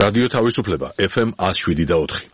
რადიო თავისუფლება FM 107.4.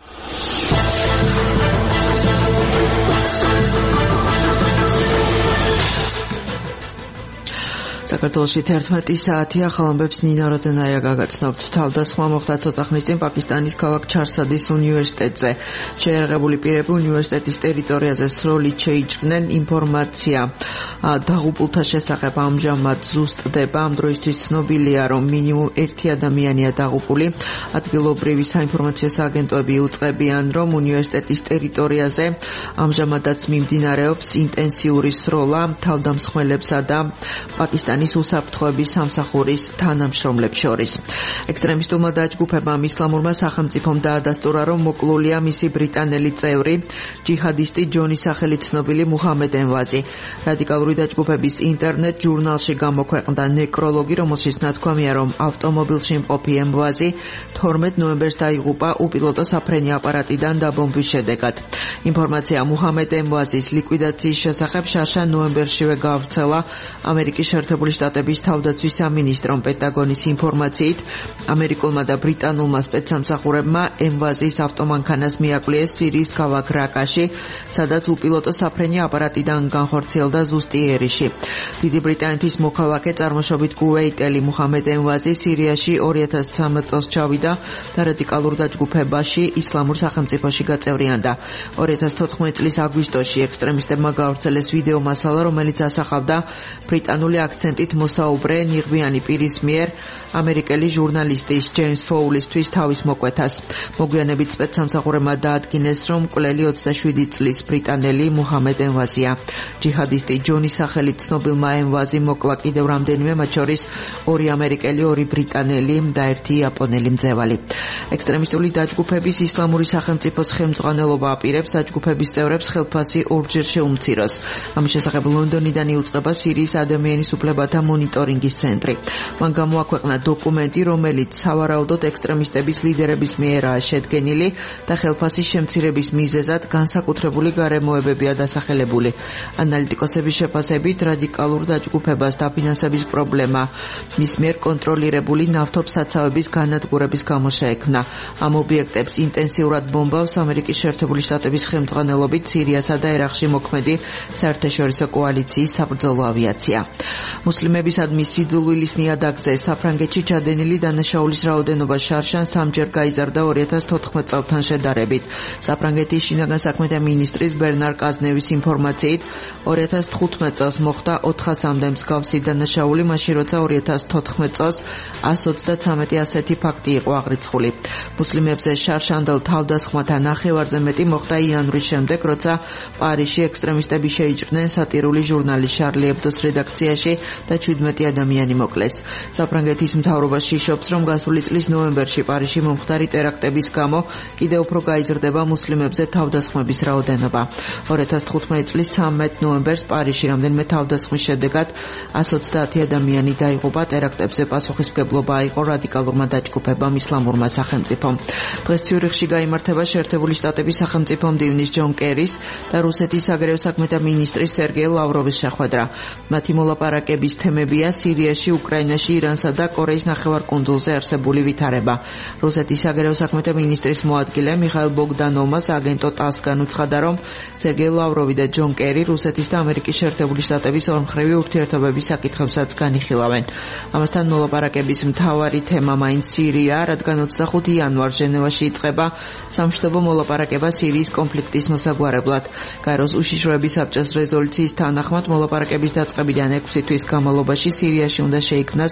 საქართველოში 11 საათია, ხალხებს ნინა როდენაია გაგაცნობთ. თავდასხმა მოხდა ცოტა ხნის წინ პაკისტანის ქალაქ ჩარსადის უნივერსიტეტზე. შეიარაღებული პირები უნივერსიტეტის ტერიტორიაზე სროლით შეიჭრნენ. ინფორმაცია დაღუპულთა შესახებ ამჟამად ზუსტდება. ამ დროისთვის ცნობილია, რომ მინიმუმ 1 ადამიანია დაღუპული. ადგილობრივი საინფორმაციო აგენტოები უწყებიან, რომ უნივერსიტეტის ტერიტორიაზე ამჟამადაც მიმდინარეობს ინტენსიური სროლა თავდამსხმელებსა და პაკისტანის უსაფრთხოების სამსახურის თანამშრომლებს შორის. ექსტრემისტულმა დაჯგუფებამ ისლამურმა სახელმწიფომ დაადასტურა, რომ მოკლულია მისი ბრიტანელი წევრი, ჯიჰადისტი ჯონის სახელით ცნობილი მუჰამედ ენვაზი. რადიკალური დაჯგუფების ინტერნეტ ჟურნალში გამოქვეყნდა ნეკროლოგი, რომელშიც ნათქვამია, რომ ავტომობილში მყოფი ენვაზი 12 ნოემბერს დაიღუპა უპილოტო საფრენი აპარატიდან დაბომბვის შედეგად. ინფორმაცია მუჰამედ ენვაზის ლიკვიდაციის შესახებ შარშან ნოემბერშივე გავრცელა ამერიკის შეერთებული შტატების თავდაცვის სამინისტრომ. პენტაგონის ინფორმაციით, ამერიკულმა და ბრიტანულმა სპეცსამსახურებმა ენვაზის ავტომანქანას მიაკლიეს სირიის ქალაქ რაკაში, სადაც უპილოტო საფრენი აპარატიდან განხორციელდა ზუსტი ერიში. დიდი ბრიტანეთის მოქალაქე წარმოშობით კუვეიტელი მუჰამედ ენვაზი სირიაში 2013 წელს ჩავიდა და რადიკალურ დაჯგუფებაში ისლამურ სახელმწიფოში გაწევრიანდა. 2014 წლის აგვისტოში ექსტრემისტებმა გაავრცელეს ვიდეო მასალა, რომელიც ასახავდა ბრიტანული აქცენტით მოსაუბრე ნიღბიანი პირის მიერ ამერიკელი ჟურნალისტის ჯეიმს ფოულისთვის თავის მოკვეთას. მოგვიანებით სპეცსამსახურებმა დაადგინეს, რომ მკვლელი 27 წლის ბრიტანელი მუჰამედ ენვაზია. ჯიჰადისტი ჯონის სახელით ცნობილმა ენვაზი მოკლა კიდევ რამდენიმე, მათ შორის 2 ამერიკელი, 2 ბრიტანელი და 1 იაპონელი მძევალი. ექსტრემისტული დაჯგუფების ისლამური სახელმწიფოს ხელმძღვანელობა აპირებს დაჯგუფების წევრებს ხელფასი ორჯერ შეუმციროს. ამის შესახებ ლონდონიდან იუწყება სირიის ადამიანის უფლებათა მონიტორინგის ცენტრი. მან გამოაქვეყნა დოკუმენტი, რომელიც სავარაუდოდ ექსტრემისტების ლიდერების მიერაა შედგენილი და ხელფასის შემცირების მიზეზად განსაკუთრებული გარემოებებია დასახელებული. ანალიტიკოსების შეფასებით, რადიკალურ დაჯგუფებას დაფინანსების პრობლემა მის მიერ კონტროლირებული ნავთობსაცავების განადგურების გამო შეექმნა. ამ ობიექტებს ინტენსიურად ბომბავს ამერიკის შეერთებული შტატების ხელმძღვანელობით სირიასა და ერაყში მოქმედი საერთაშორისო კოალიციის საბრძოლო ავიაცია. მუსლიმებისადმი სიძულვილის ნიადაგზე საფრანგეთში ჩადენილი დანაშაულის რაოდენობა შარშან 3-ჯერ გაიზარდა 2014 წელთან შედარებით. საფრანგეთის შინაგან საქმეთა მინისტრის ბერნარ კაზნევის ინფორმაციით, 2015 წელს მოხდა 400-მდე მსგავსი დანაშაული, მაშინ როცა 2014 წელს 133 ასეთი ფაქტი იყო აღრიცხული. მუსლიმებზე შარშანდელ თავდასხმათა ნახევარზე მეტი მოხდა იანვრის შემდეგ, როცა პარიზში ექსტრემისტები შეიჭრნენ სატირული ჟურნალის შარლი ებდოს რედაქციაში და 17 ადამიანი მოკლეს. საფრანგეთის მთავრობა შიშობს, რომ გასული წლის ნოემბერში პარიზში მომხდარი ტერაქტების გამო კიდევ უფრო გაიზრდება მუსლიმებზე თავდასხმების რაოდენობა. 2015 წლის 13 ნოემბერს პარიზში რამდენიმე თავდასხმის შედეგად 130 ადამიანი დაიღუპა. ტერაქტებზე პასუხისმგებლობა აიღო რადიკალურმა დაჯგუფებამ ისლამურმა სახელმწიფომ. დღეს ციურიხში გაიმართება შეერთებული შტატების სახელმწიფო მდივნის ჯონ კერის და რუსეთის საგარეო საქმეთა მინისტრის სერგეი ლავროვის შეხვედრა. მათი მოლაპარაკების თემებია სირიაში, უკრაინაში, ირანსა და კორეის ნახევარკუნძულზე არსებული ვითარება. რუსეთის საგარეო საქმეთა მინისტრის მოადგილე მიხაილ ბოგდანოვმა აგენტო ტასს განუცხადა, რომ სერგეი ლავროვი და ჯონ კერი რუსეთის და ამერიკის შეერთებული შტატების ორმხრივი ურთიერთობების საკითხებსაც განიხილავენ. ამასთან მოლაპარაკების მთავარი თემა მაინც სირია, რადგან 25 იანვარს ჟენევაში იწყება სამშვიდობო მოლაპარაკება სირიის კონფლიქტის მოსაგვარებლად. გაეროს უშიშროების საბჭოს რეზოლუციის თანახმად მოლაპარაკების დაწყებიდან 6 თვის განმავლობაში სირიაში უნდა შეიქმნას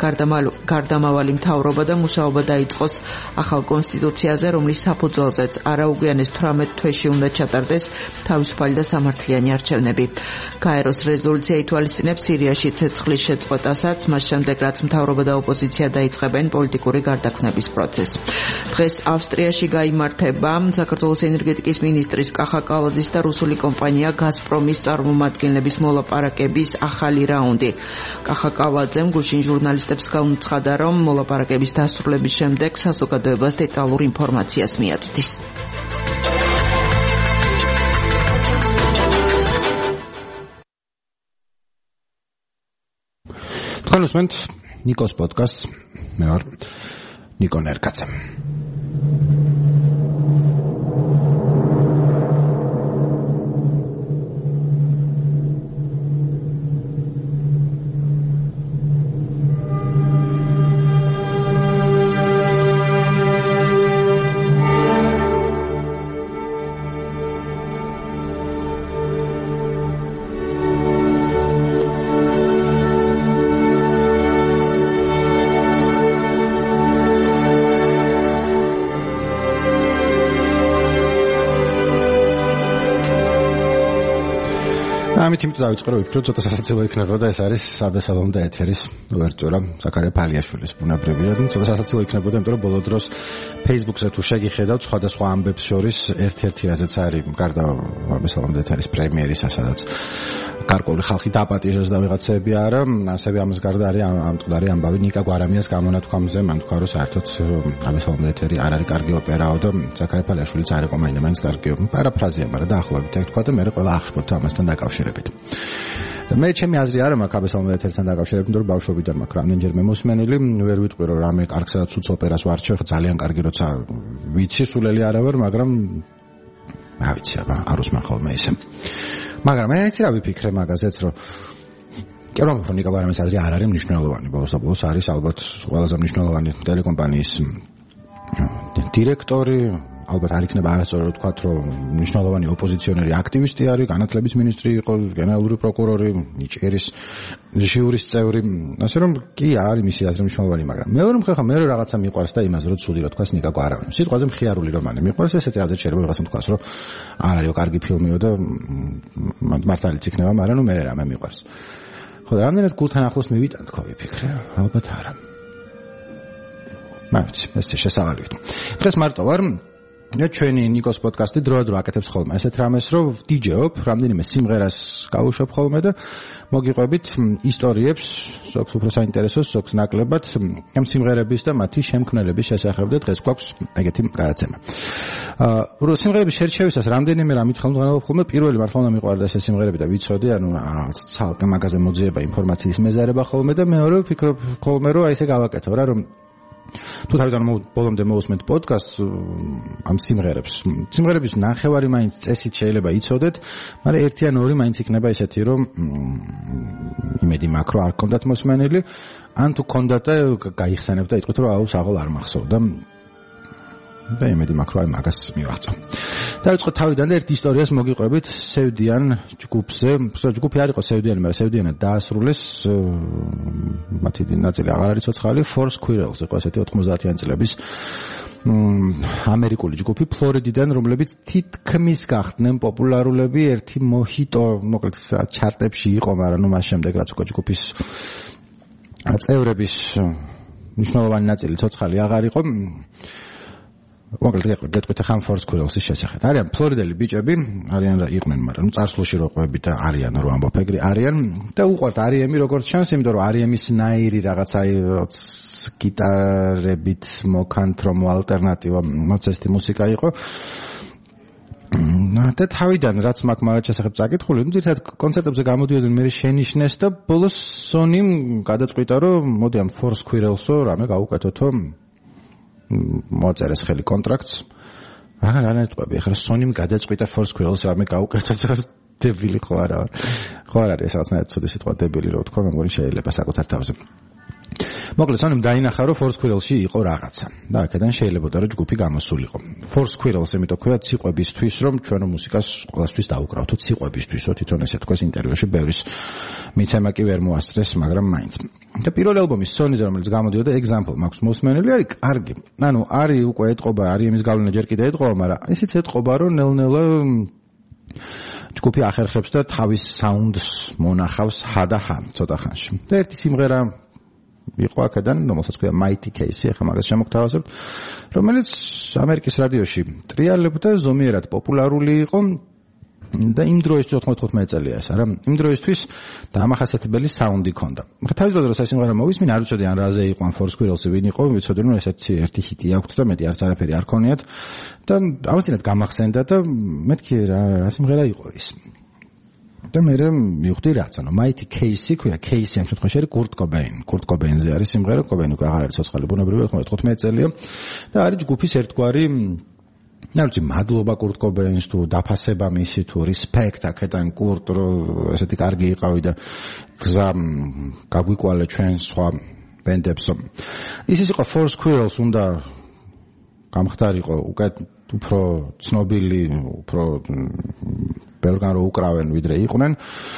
გარდამავალი მთავრობა და მუშაობა დაიწყოს ახალ კონსტიტუციაზე, რომლის საფუძველზეც არაუგვიანეს 18 თვეში უნდა ჩატარდეს თავისუფალი და სამართლიანი არჩევნები. გაეროს რეზოლუცია ითვალისწინებს სირიაში ცეცხლის შეწყვეტასაც, მას შემდეგ რაც მთავრობა და ოპოზიცია დაიწყებენ პოლიტიკური გარდაქმნების პროცესს. დღეს ავსტრიაში გაიმართება საქართველოს ენერგეტიკის მინისტრის კახა კალაძის და რუსული კომპანია გაზპრომის წარმომადგენლების მოლაპარაკების ახალი რაუნდი. კახა კალაძემ გუშინ ჟურნალისტებს განუცხადა, რომ მოლაპარაკების დასრულების შემდეგ საზოგადოებას დეტალურ ინფორმაციას მიაწვდის. თქვენ უსმენთ ნიკოს პოდკასტს, მე ვარ ნიკო ნერკაძე. ამით იმით დავიწყე რომ ვიფიქრე ცოტა სასაცილო იქნება და ეს არის საბესალომ და ეთერის უვერტურა ზაქარია ფალიაშვილის ბუნებრივია და ცოტა სასაცილო იქნებოდა იმიტომ რომ ბოლო დროს Facebook-ზე თუ შეგიხედავთ სხვადასხვა ამბებს შორის ერთ-ერთი რაზეც არის გარდა საბესალომ და ეთერის პრემიერისა სადაც გარკვეული ხალხი დაპატიჟეს და ვიღაცები არა ასევე ამას გარდა არის ამწყდარი ამბავი ნიკა გვარამიას გამონათქვამზე მან თქვა რომ საერთოდ საბესალომ და ეთერი არ არის კარგი ოპერაო და ზაქარია ფალიაშვილიც არ იყო მაინც კარგიო პარაფრაზია მაგრამ დაახლოებით ეგ თქვა და მე ყველა ახშობთ ამასთან დაკავშირებით და მე ჩემი აზრი არ მაქვს საბესალომ და ეთერთან დაკავშირებით იმიტომ რომ ბავშვობიდან მაქვს რამდენჯერმე მოსმენილი ვერ ვიტყვი რომ რამე კარგსა და ცუც ოპერას ვარჩევ ძალიან კარგი როცა ვიცი სულელი არა ვარ მაგრამ არ ვიცი არ უსმენ ხოლმე ისე მაგრამ მე იცი რა ვიფიქრე მაგაზეც რომ კი რომ ნიკა გვარამის აზრი არ არის მნიშვნელოვანი ბოლოს და ბოლოს არის ალბათ ყველაზე მნიშვნელოვანი ტელეკომპანიის დირექტორი ალბათ არ იქნება არასწორად ვთქვათ რომ მნიშვნელოვანი ოპოზიციონერი აქტივისტი არის განათლების მინისტრი იყო გენერალური პროკურორი ნიჭიერის ჟიურის წევრი ასე რომ კი არის მისი აზრი მნიშვნელოვანი მაგრამ მეორე მხრივ მე რაღაცა მიყვარს და იმას რომ ცუდი რა თქვას ნიკა გვარამი სიტყვაზე მხიარული რომანი მიყვარს ესეთი აზრი შეიძლება ვიღაცამ თქვას რომ არ არისო კარგი ფილმიო და მართალიც იქნება მაგრამ ნუ მე რამე მიყვარს ხო და რამდენად გულთან ახლოს მივიტან თქვა ვიფიქრე ალბათ არა მაგრამ ეს შესავალია დღეს მარტო ვარ და ჩვენი ნიკოს პოდკასტი დროდადრო აკეთებს ხოლმე ესეთ რამეს რომ ვდიჯეობ რამდენიმე სიმღერას გავუშვებ ხოლმე და მოგიყვებით ისტორიებს ზოგს უფრო საინტერესოს ზოგს ნაკლებად ამ სიმღერების და მათი შემქმნელების შესახებ და დღეს გვაქვს ეგეთი გადაცემა რო სიმღერების შერჩევისას რამდენიმე რამით ხელმძღვანელობ ხოლმე პირველი მართლა უნდა მიყვარდა ეს სიმღერები და ვიცოდი ანუ ცალკე მაგაზე მოძიება ინფორმაციის მეზარება ხოლმე და მეორე ვფიქრობ ხოლმე რომ აი ესე გავაკეთო რა რომ თუ თავიდან ბოლომდე მოვუსმენთ პოდკასტს ამ სიმღერების ნახევარი მაინც წესით შეიძლება იცოდეთ, მაგრამ ერთი ან ორი მაინც იქნება ესეთი, რომ იმედი მაქვს, რომ არ გქონდათ მოსმენილი, ან თუ გქონდათ და გაიხსენებთ და იტყვით, რომ აუ საღოლ არ მახსოვდა. და იმედი მაქვს, რომ მაგას მივაღწევ. დავიწყოთ თავიდან და ერთ ისტორიას მოგიყვებით სევდიან ჯგუფზე. ჯგუფი არ იყო სევდიანი, მაგრამ სევდიანად დაასრულეს მათი ნაწილი აღარ არის ცოცხალი, Four Squirrels იყო ესეთი 90-იანი წლების ამერიკული ჯგუფი ფლორიდიდან, რომლებიც თითქმის გახდნენ პოპულარულები, ერთი მოჰიტო, მოკლედ ჩარტებში იყო, მაგრამ ნუ მას შემდეგ რაც უკვე ჯგუფის წევრების მნიშვნელოვანი ნაწილი ცოცხალი აღარ იყო მოკლედ გეტყვით ახლა Four Squirrels-ის შესახებ. არიან ფლორიდელი ბიჭები, არიან რა იყვნენ, მაგრამ ნუ წარსულში რო ყვები და არიან რო ამბობ ეგრე არიან და უყვართ არიემი როგორც ჩანს, იმიტომ რომ არიემის ნაირი რაღაცა გიტარებით მოკანთრომო ალტერნატივა მოცესტი მუსიკა იყო. და თავიდან რაც მაქვს მაგათ შესახებ წაკითხული, ნუ ძირითადად კონცერტებზე გამოდიოდნენ მე შენიშნეს და ბოლოს Sony-მ გადაწყვიტა რომ მოდი ამ Four Squirrels-ო რამე გავუკეთოთო მოწერეს ხელი კონტრაქტს. რა ნეტყვები, ახლა Sony-მ გადაწყვიტა Four Squirrels რამე გავუკეთოთ, დებილი ხო არა ვარ. ხო არ არის რაღაცნაირად ცუდი სიტყვა დებილი რო თქვა, მე მგონი შეიძლება საკუთარ თავზე. მოკლედ Sony-მ დაინახა რომ Four Squirrels-ში იყო რაღაცა და აქედან შეიძლებოდა რომ ჯგუფი გამოსულიყო. Four Squirrels იმიტომ ქვია ციყვებისთვის, რომ ჩვენო მუსიკას ყველასთვის დაუკრავთო ციყვებისთვისო, თვითონ ესე თქვა ინტერვიუში ბევრის მიცემა კი ვერ მოასწრეს, მაგრამ მაინც. და პირველი ალბომი Sony-ზე რომელიც გამოდიოდა Example მაქვს მოსმენელი არის კარგი. ანუ არის უკვე ეტყობა, არიემის გავლენა ჯერ კიდე ეტყობა, მაგრამ ისიც ეტყობა რომ ნელ-ნელა ჯგუფი ახერხებს და თავის საუნდს მონახავს ჰა ცოტა ხანში. და ერთი სიმღერა იყო აქედან, რომელსაც ქვია Mighty Case, ახლა მაგას შემოგთავაზებთ, რომელიც ამერიკის რადიოში ტრიალებდა, ზომიერად პოპულარული იყო და იმ დროისთვის 95 წელია ეს არა, იმ დროისთვის დამახასიათებელი საუნდი ჰქონდა. ახლა თავის დროზე ეს სიმღერა მოვისმინე, არ ვიცოდი ან რაზე იყო ან Four Squirrels-ი ვინ იყო, ვიცოდი რომ ესეთი ერთი ჰიტი აქვს და მეტი არც არაფერი არ ქონიათ და ამაცინად გამახსენდა და მეთქი რა სიმღერა იყო ის. და მე მივხვდი რაც, ანუ Mighty Casey ქვია, Casey ამ შემთხვევაში არის Kurt Cobain-ზე არის სიმღერა, Cobain უკვე აღარ არის ცოცხალი, ბუნებრივია 15 წელია და არის ჯგუფის ერთგვარი ნაირი მადლობა Kurt Cobain-ს თუ დაფასება მისი თუ respect აქედან Kurt ესეთი კარგი იყავი და გზა გაგვიკვალე ჩვენ სხვა ბენდებს. ის იყო Four Squirrels უნდა გამხდარიყო უფრო ცნობილი, უფრო ბევრგან რო უკრავენ ვიდრე იყვნენ.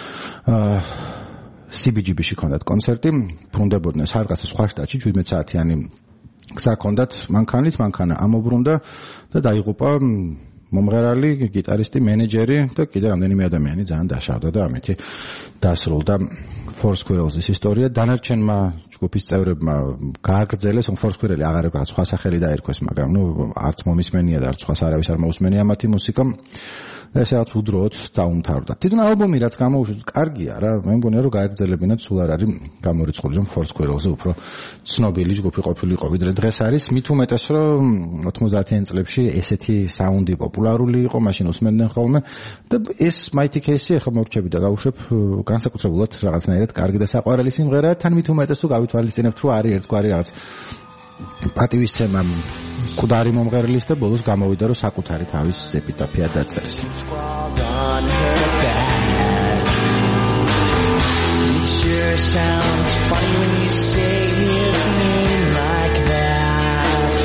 CBGB-ში ჰქონდათ კონცერტი, ბრუნდებოდნენ სადღაც სხვა შტატში 17 საათიანი გზა ჰქონდათ მანქანა ამობრუნდა და დაიღუპა მომღერალი, გიტარისტი, მენეჯერი და კიდე რამდენიმე ადამიანი ძალიან დაშავდა და ამით დასრულდა Four Squirrels-ის ისტორია. დანარჩენმა ჯგუფის წევრებმა გააგრძელეს, Four Squirrels აღარ იყო სხვა სახელი დაერქვეს, მაგრამ არც მომისმენია და არც სხვას არავის არ მოусმენია მათი მუსიკა. ესაც უდროოდ დაუმთავრდა. თვითონ ალბომი რაც გამოუშვეს, კარგია რა. მე მგონია რომ გააგრძელებინათ, სულ არ არის გამორიცხული, რომ Four Squirrels-ზე უფრო ცნობილი ჯგუფი ყოფილიყო, ვიდრე დღეს არის. მით უმეტეს რომ 90-იან წლებში ესეთი საუნდი პოპულარული იყო, მაშინ უსმენდნენ ხოლმე და ეს Mighty Casey ახლა მორჩები და გავუშვებ განსაკუთრებულად რაღაცნაირად კარგი და საყვარელი სიმღერაა. თან მით უმეტეს რომ გავითვალისწინებთ, რომ არის ერთგვარი რაღაც პატივისცემა მკვდარი მომღერლის და ბოლოს გამოვიდა რომ საკუთარი თავის ეპიტაფია დაწერეს. Sure sounds funny when you say his name like that.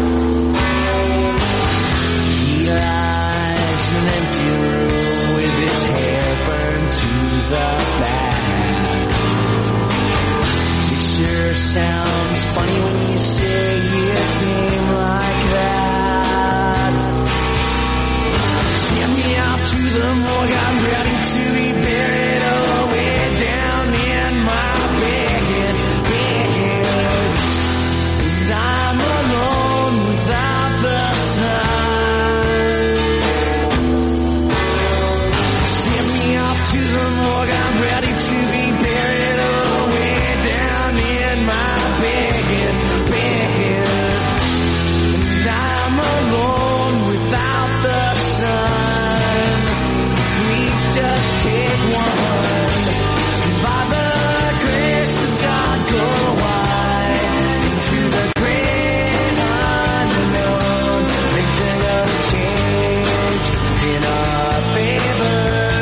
He lies in an empty room with his hair burned to the back. It sure sounds funny when you say his name like that. Get me out to the morgue, I'm ready to be buried away down in my bed. And I'm alone without the sun. Get me out to the morgue, I'm ready to be buried away down in my bed. And I'm alone without the sun. Please just take one. By the grace of God, go wide into the great unknown. Things are gonna change in our favor.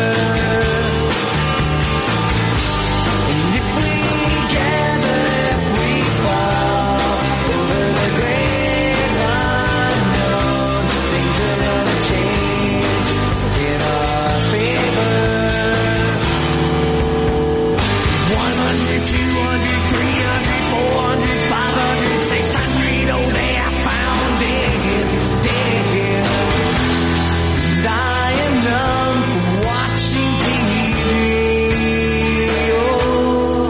And if we gather, if we fall over the great unknown, things are gonna change in our favor. 100, 200, 300, 400, 500, 600, oh they are found dead. And I am numb from watching TV. Oh,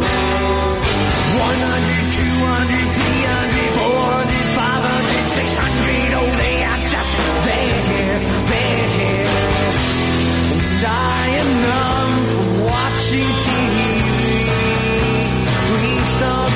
100, 200, 300, 400, 500, 600, oh they are just there. And I am numb from watching TV. Please don't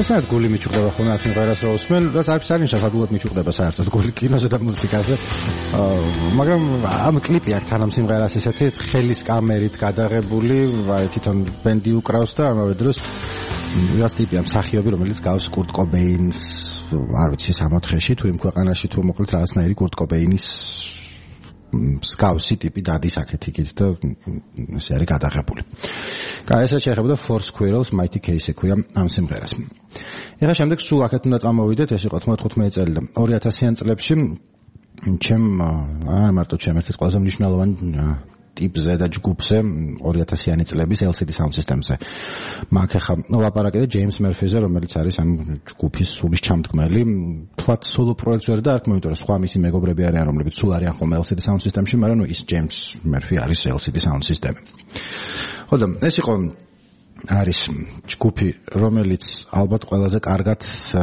ესაა გული მიჭუდება ხოლმე ამ სიმღერას რო უსმენ, რაც არც არ ნიშნავს ადულად მიჭუდება საერთოდ გული კინოზე და მუსიკაზე. მაგრამ ამ კლიპი აქ თან ამ სიმღერას ესეთი ხელის კამერით გადაღებული, თვითონ ბენდი უკრავს და ამავე დროს ვიღაც ტიპი ამ მსახიობი, რომელიც გავს კურტ კობეინს, არ ვიცი 64-ში თუ იმ ქვეყანაში თუ მოკლედ რაღაცნაირი კურტ კობეინის მსგავსი ტიპი დადის აქეთ იქით და ესე არის გადაღებული. ეს შეეხებოდა Four Squirrels, Mighty Case ექვია ამ სიმღერას. ეხლა შემდეგ სულ აქეთ უნდა წამოვიდეთ, ეს იყო 95 წელი და 2000-იან წლებში არ მარტო ჩემ ერთ-ერთ ყველაზე მნიშვნელოვანი ტიპზე და ჯგუფზე 2000-იანი წლების LCD Sound System-ზე. მაგ ახლა ლაპარაკი და ჯეიმს მერფიზე, რომელიც არის ამ ჯგუფის სულის ჩამდგმელი. თქვათ სოლო პროექტს ვერ დაარქმევ, იმიტომ რომ სხვა მისი მეგობრები არიან, რომლებიც სულ არიან ხოლმე LCD Sound System-ში, მაგრამ ის ჯეიმს მერფი არის LCD Sound System. ხო და ეს იყო არის ჯგუფი, რომელიც ალბათ ყველაზე კარგად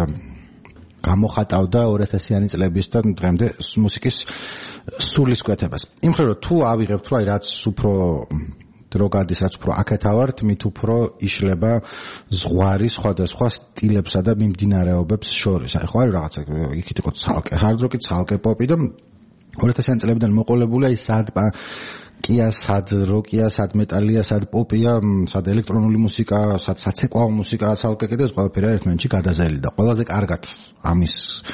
გამოხატავდა 2000-იანი წლების და დღემდე მუსიკის სულის კვეთებას. იმ მხრივ რომ თუ ავიღებთ რომ რაც უფრო დრო გადის, რაც უფრო აქეთავართ, მით უფრო იშლება ზღვარი სხვადასხვა სტილებსა და მიმდინარეობებს შორის. აი ხო არის რაღაცა იქით იყო ცალკე hard rock-ი, ცალკე pop-ი და 2000-იანი წლებიდან მოყოლებულია ის სად კია, სად როკია, სად მეტალია, სად პოპია, სად ელექტრონული მუსიკა, სად საცეკვაო მუსიკა, ცალკე კიდე ყველაფერი ერთმანეთში გადაზელი და ყველაზე კარგად ამის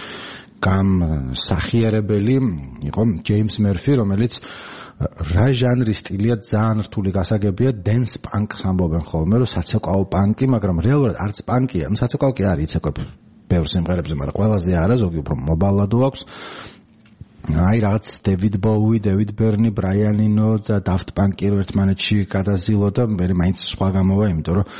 გამსახიერებელი იყო ჯეიმს მერფი, რომელიც რა ჟანრის სტილია ძალიან რთული გასაგებია, dance punk-ს ამბობენ ხოლმე, რომ საცეკვაო პანკი, მაგრამ რეალურად არც პანკია, საცეკვაო კი არის, იცეკვებ ბევრ სიმღერებზე, მაგრამ ყველაზე არა, ზოგი უფრო მობალადო აქვს. აი რაღაც დევიდ ბოუი, დევიდ ბერნი, ბრაიან ინო და დაფტ პანკი ერთმანეთში გადაზილო და მე მაინც სხვა გამოვა, იმიტომ რომ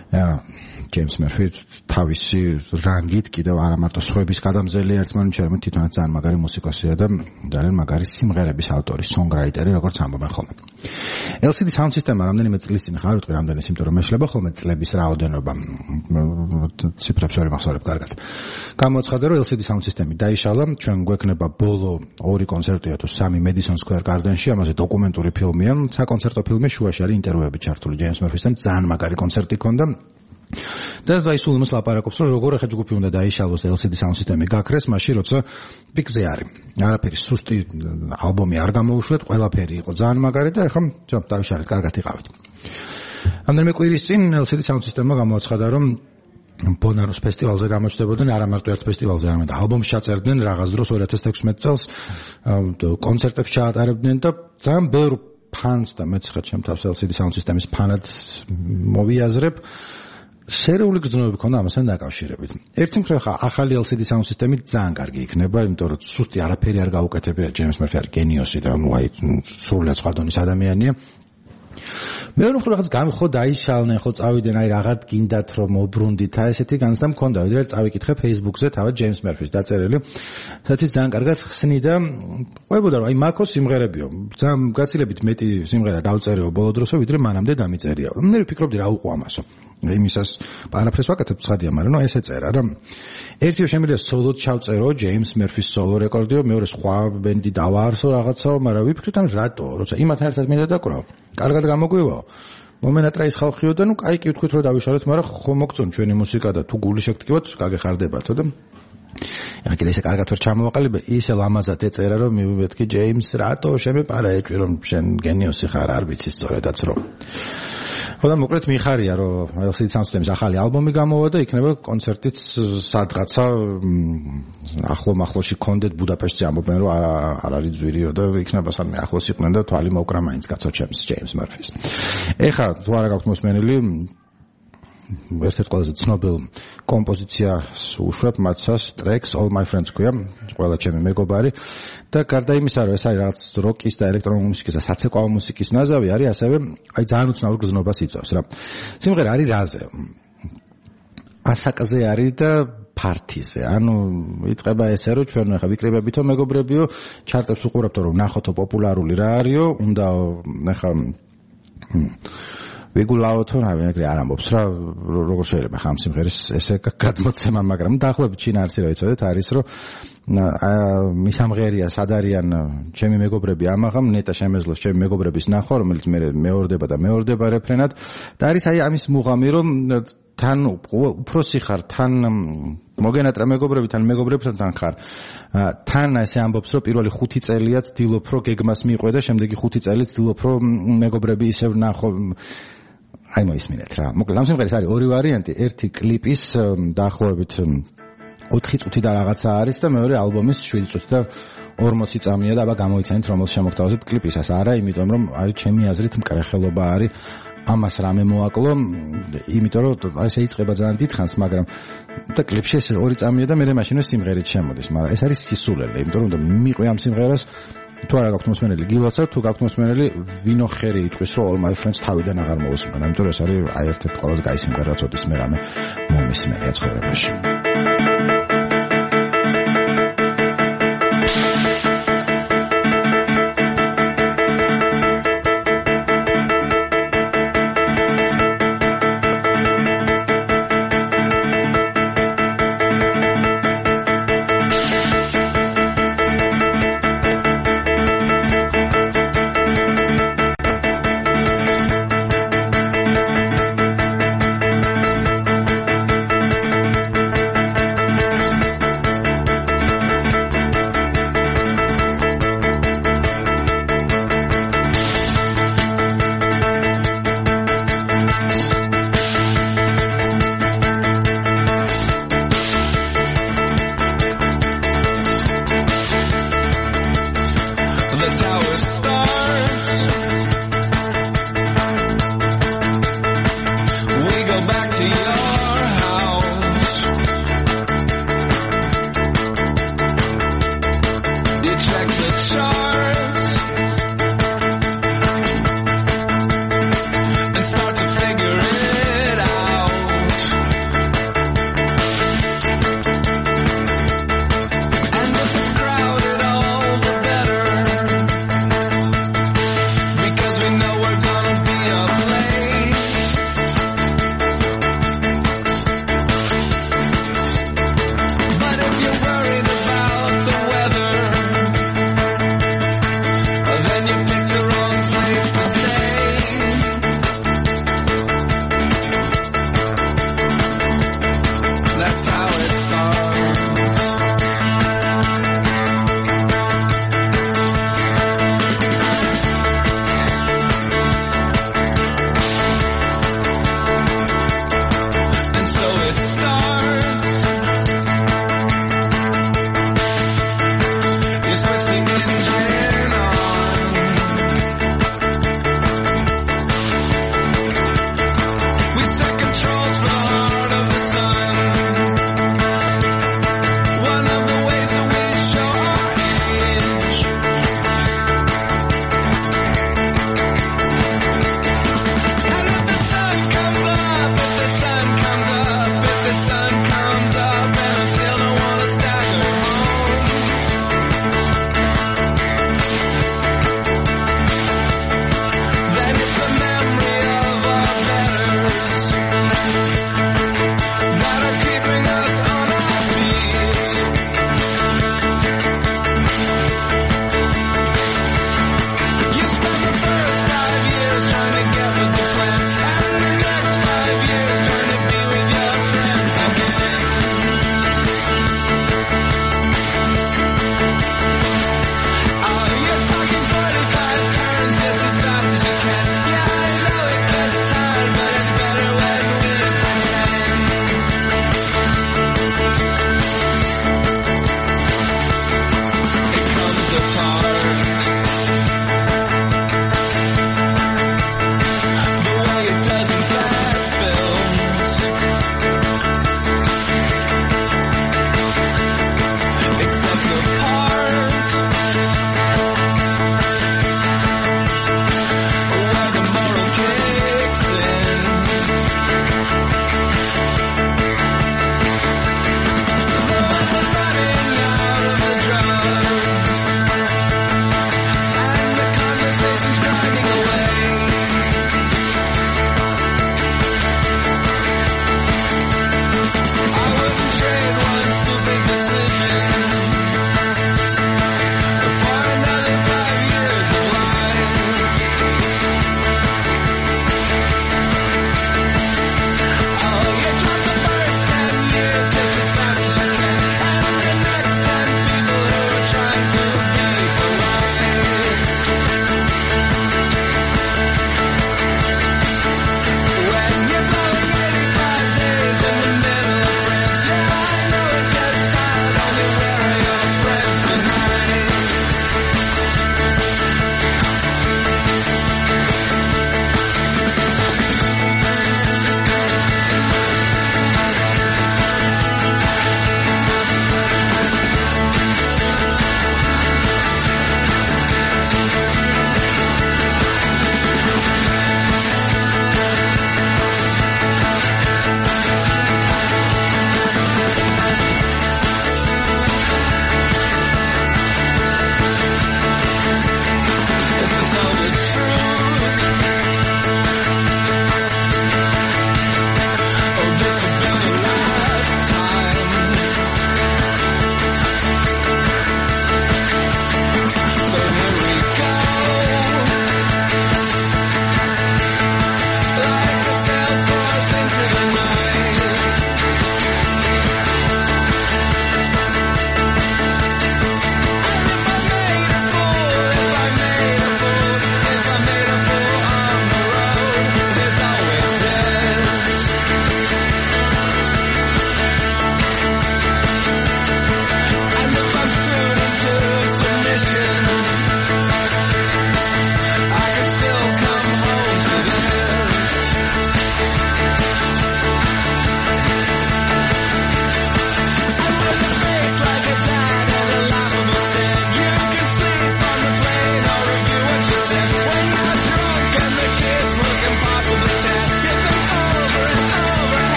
ჯეიმს მერფი თავისი რანგით კიდევ არა მარტო სხვების გადამზელი ერთმანეთში, არამედ თვითონაც ძალიან მაგარი მუსიკოსია და ძალიან მაგარი სიმღერების ავტორი, სონგრაიტერი, როგორც ამბობენ ხოლმე. LCD Sound System რამდენიმე წლის წინ ხარ ვიტყვი რამდენი, იმიტომ რომ მეშლება ხოლმე წლების რაოდენობა. ციფრებს ვერ მახსოვრებ კარგად. გამოცხადდა რომ LCD Sound System-ი დაიშალა, ჩვენ გვექნება ბოლო 2 კონცერტია თუ 3 Madison Square Garden-ში, ამაზე დოკუმენტური ფილმია, საკონცერტო ფილმი შუაში არის ინტერვიუები ჩართული ჯეიმს მერფისთან, ძალიან მაგარი კონცერტი ჰქონდა. და აი სულ იმას ლაპარაკობს, რომ როგორ ახლა ჯგუფი უნდა დაიშალოს და LCD Sound System-ი გაქრეს, მაშინ როცა პიკზე არის. არაფერი სუსტი ალბომი არ გამოუშვეთ, ყველაფერი იყო ძალიან მაგარი და ახლა დავიშალეთ, კარგად იყავით. რამდენიმე კვირის წინ LCD Sound System-მა გამოაცხადა, რომ ბონაროს ფესტივალზე გამოჩნდებოდნენ, არა მარტო ერთ ფესტივალზე, არამედ ალბომს ჩაწერდნენ რაღაც დროს 2016 წელს, კონცერტებს ჩაატარებდნენ და ძალიან ბევრ ფანს და მეც ხარ ჩემ თავს LCD Sound System-ის ფანად მოვიაზრებ. სერიული გრძნობები ქონდა ამასთან დაკავშირებით. ერთი მხრივ ხა ახალი LCD Sound System-ი ძალიან კარგი იქნება, იმიტომ რომ სუსტი არაფერი არ გაუკეთებია, ჯეიმს მერფი არის გენიოსი და ნუ აი სრულად სხვა დონის ადამიანია. მეორე მხრივ რაღაც გამიხო დაიშალნენ, ხო წავიდნენ, აი რაღაც გინდათ რომ მობრუნდით, აი ესეთი განცდა მქონდა, ვიდრე წავიკითხე Facebook-ზე თავად ჯეიმს მერფის დაწერილი, სადაც ის ძალიან კარგად ხსნიდა, ყვებოდა რომ აი მაქო სიმღერებიო, ძალიან გაცილებით მეტი სიმღერა დავწერეო ბოლო დროსო, ვიდრე მანამდე დამიწერია. მე ვფიქრობდი რა უყო ამასო. იმისას პარაფრეზ ვაკეთებ ცხადია, მაგრამ ნუ ესე წერა რა. ერთიო შემიძლია სოლოდ ჩავწერო ჯეიმს მერფის სოლო რეკორდიო, მეორე სხვა ბენდი დავაარსო რაღაცაო, მაგრამ ვიფიქრეთ ამ რატო, როცა იმათთან ერთად მინდა დაკვრაო. კარგად გამოგვივაო. მომენატრა ის ხალხიო და ნუ კაი კი ვთქვით რომ დავიშალეთ, მაგრამ ხო მოგწონ ჩვენი მუსიკა და თუ გული შეგტკივოთ, გაგეხარდებათო და ახლა კიდე ისე კარგად ვერ ჩამოვაყალიბე, ისე ლამაზად ეწერა რომ მივიმეთქი ჯეიმს, რატო შემეპარა ეჭვი რომ შენ გენიოსი ხარ, არ ვიცი სწორედაც რომ. ხო და მოკლედ მიხარია რომ LCD Sound System-ის ახალი ალბომი გამოვა და იქნება კონცერტიც სადღაცა ახლო-მახლოში კონდეთ ბუდაპეშტში ამბობენ რომ არ არის ძვირიო და იქნება სადმე ახლოს იყვნენ და თვალი მოუკრა მაინც კაცო ჩემს ჯეიმს მერფის. ეხლა თუ არა გაქვთ მოსმენილი ერთ-ერთ ყველაზე ცნობილ კომპოზიციას უშვებ, მათსას Tracks All My Friends ქვია, ყველა ჩემი მეგობარი და გარდა იმისა, რომ ეს არის რაღაც როკის და ელექტრონული მუსიკის და საცეკვაო მუსიკის ნაზავი, არის ასევე აი ძალიან უცნაურ გზნობას იწვევს რა. სიმღერა არის რაზე? ასაკზე არის და ფართიზე. ანუ იწყება ესე, რომ ჩვენ ახლა ვიკრიბებითო მეგობრებიო, ჩარტებს უყურებთო, რომ ნახოთო პოპულარული რა არისო, უნდა ახლა ვიგულაოთო ნავინაკრი არ ამბობს რა, როგორ შეიძლება ხა ამ სიმღერის ესე გადმოცემა, მაგრამ დაახლოებით ჩინ არის რა იცოდეთ, არის რომ მისამღერია სად არიან ჩემი მეგობრები ამაღამ, ნეტა შემეძლოს ჩემი მეგობრების ნახვა, რომელიც მე მეორდება და მეორდება რეფრენად და არის აი ამის მუღამი, რომ თან უფროსი ხარ, თან მოგენატრა მეგობრებთან, მეგობრებთან ხარ. თან ესე ამბობს, რომ პირველი 5 წელიაც ვცდილობ, რომ გეგმას მიყვე და შემდეგი 5 წელიც ვცდილობ, რომ მეგობრები ისევ ნახო. აი მოისმინეთ რა. მოკლედ ამ სიმღერას არის ორი ვარიანტი, ერთი კლიპის დაახლოებით 4 წუთი და რაღაცა არის და მეორე ალბომის 7 წუთი და 40 წამია და აბა გამოიცანით რომელ შემოგთავაზებთ კლიპისას. არა, იმიტომ რომ არის ჩემი აზრით მკრეხელობა არის ამას რამე მოაკლო, იმიტომ რომ ესე იწყება ძალიან დიდხანს, მაგრამ და კლიპში ეს 2 წამია და მე მაშინვე სიმღერით შემოდის, მაგრამ ეს არის სისულელე, იმიტომ რომ მიყვე ამ სიმღერას თუ არა გაქვთ მოსმენელი გილოცავთ, თუ გაქვთ მოსმენელი ვინო ხერი იტყვის, რომ all my friends თავიდან აღარ მოусმენ, იმიტომ რომ ეს არის აი ერთ-ერთი ყველაზე კაი სიმღერა, როდის მე რამე მომისმენია ცხოვრებაში.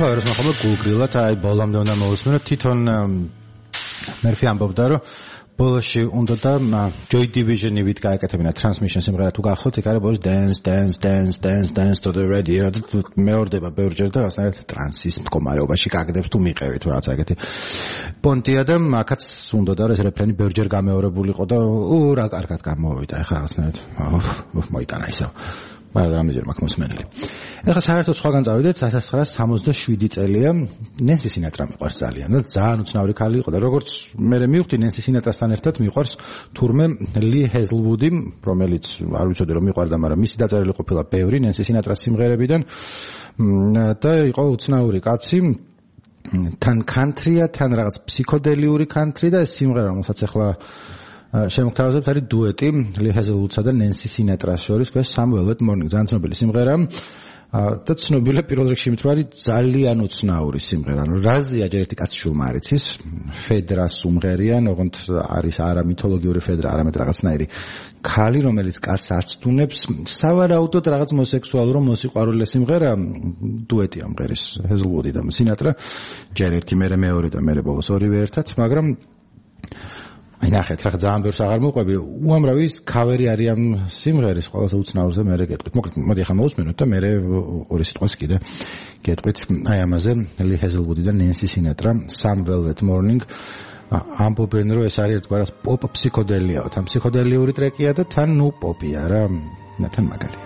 ახლა ვერას მოხდება გულგრილად, აი ბოლომდე უნდა მოვუსმინოთ თვითონ მერფი ამბობდა რომ ბოლოში უნდა და Joy Division-ით გააკეთებინა Transmission სიმღერა თუ გახსოვთ, იქ არის ბოლოს dance to the radio და მეორდება ბევრჯერ და რაღაცნაირად ტრანსის მდგომარეობაში გაგდებს თუ მიყევი თუ რაღაც ეგეთი პონტია და მაგაც უნდა და ეს რეფრენი ბევრჯერ გამეორებულიყო და რა კარგად გამოვიდა ეხლა რაღაცნაირად მოიტანა ისევ მაგრამ რამდენჯერ მაქვს მოსმენილი. ეხლა საერთოდ სხვაგან წავიდეთ 1967 წელია ნენსი სინატრა მიყვარს ძალიან და ძალიან უცნაური ქალი იყო და როგორც მე მივხვდი ნენსი სინატრასთან ერთად მიყვარს თურმე ლი ჰეზლვუდი რომელიც არ ვიცოდი რომ მიყვარდა მაგრამ მისი დაწერილი ყოფილა ბევრი ნენსი სინატრას სიმღერებიდან და იყო უცნაური კაცი თან კანტრია თან რაღაც ფსიქოდელიური კანტრი და ეს სიმღერა რომელსაც ეხლა შემოგთავაზებთ არის დუეტი ლი ჰეზლვუდსა და ნენსი სინატრას შორის ქვია Somewhere That Morning ძალიან ცნობილი სიმღერა და ცნობილია პირველ რიგში იმით რომ არის ძალიან უცნაური სიმღერა რაზია ჯერ ერთი კაცი შულმა არ იცის ფედრას უმღერიან ოღონდ არის არა მითოლოგიური ფედრა არამედ რაღაცნაირი ქალი რომელიც კაცს აცდუნებს სავარაუდოდ რაღაც მოსექსუალურ მოსიყვარულე სიმღერა დუეტია მღერის ჰეზლვუდი და სინატრა ჯერ ერთი მერე მეორე და მერე ბოლოს ორივე ერთად მაგრამ აი ნახეთ რა ძალიან ბევრს აღარ მოყვები უამრავი კავერი არის ამ სიმღერის ყველაზე უცნაურზე მე გეტყვით მოკლედ მოდი ახლა მოვუსმენოთ და მე ორი სიტყვას კიდე გეტყვით აი ამაზე ლი ჰეზლვუდი და ნენსი სინატრა Somewhere That Morning ამბობენ რომ ეს არის ერთგვარად პოპ ფსიქოდელიაო თან ფსიქოდელიური ტრეკია და თან ნუ პოპია რა თან მაგარია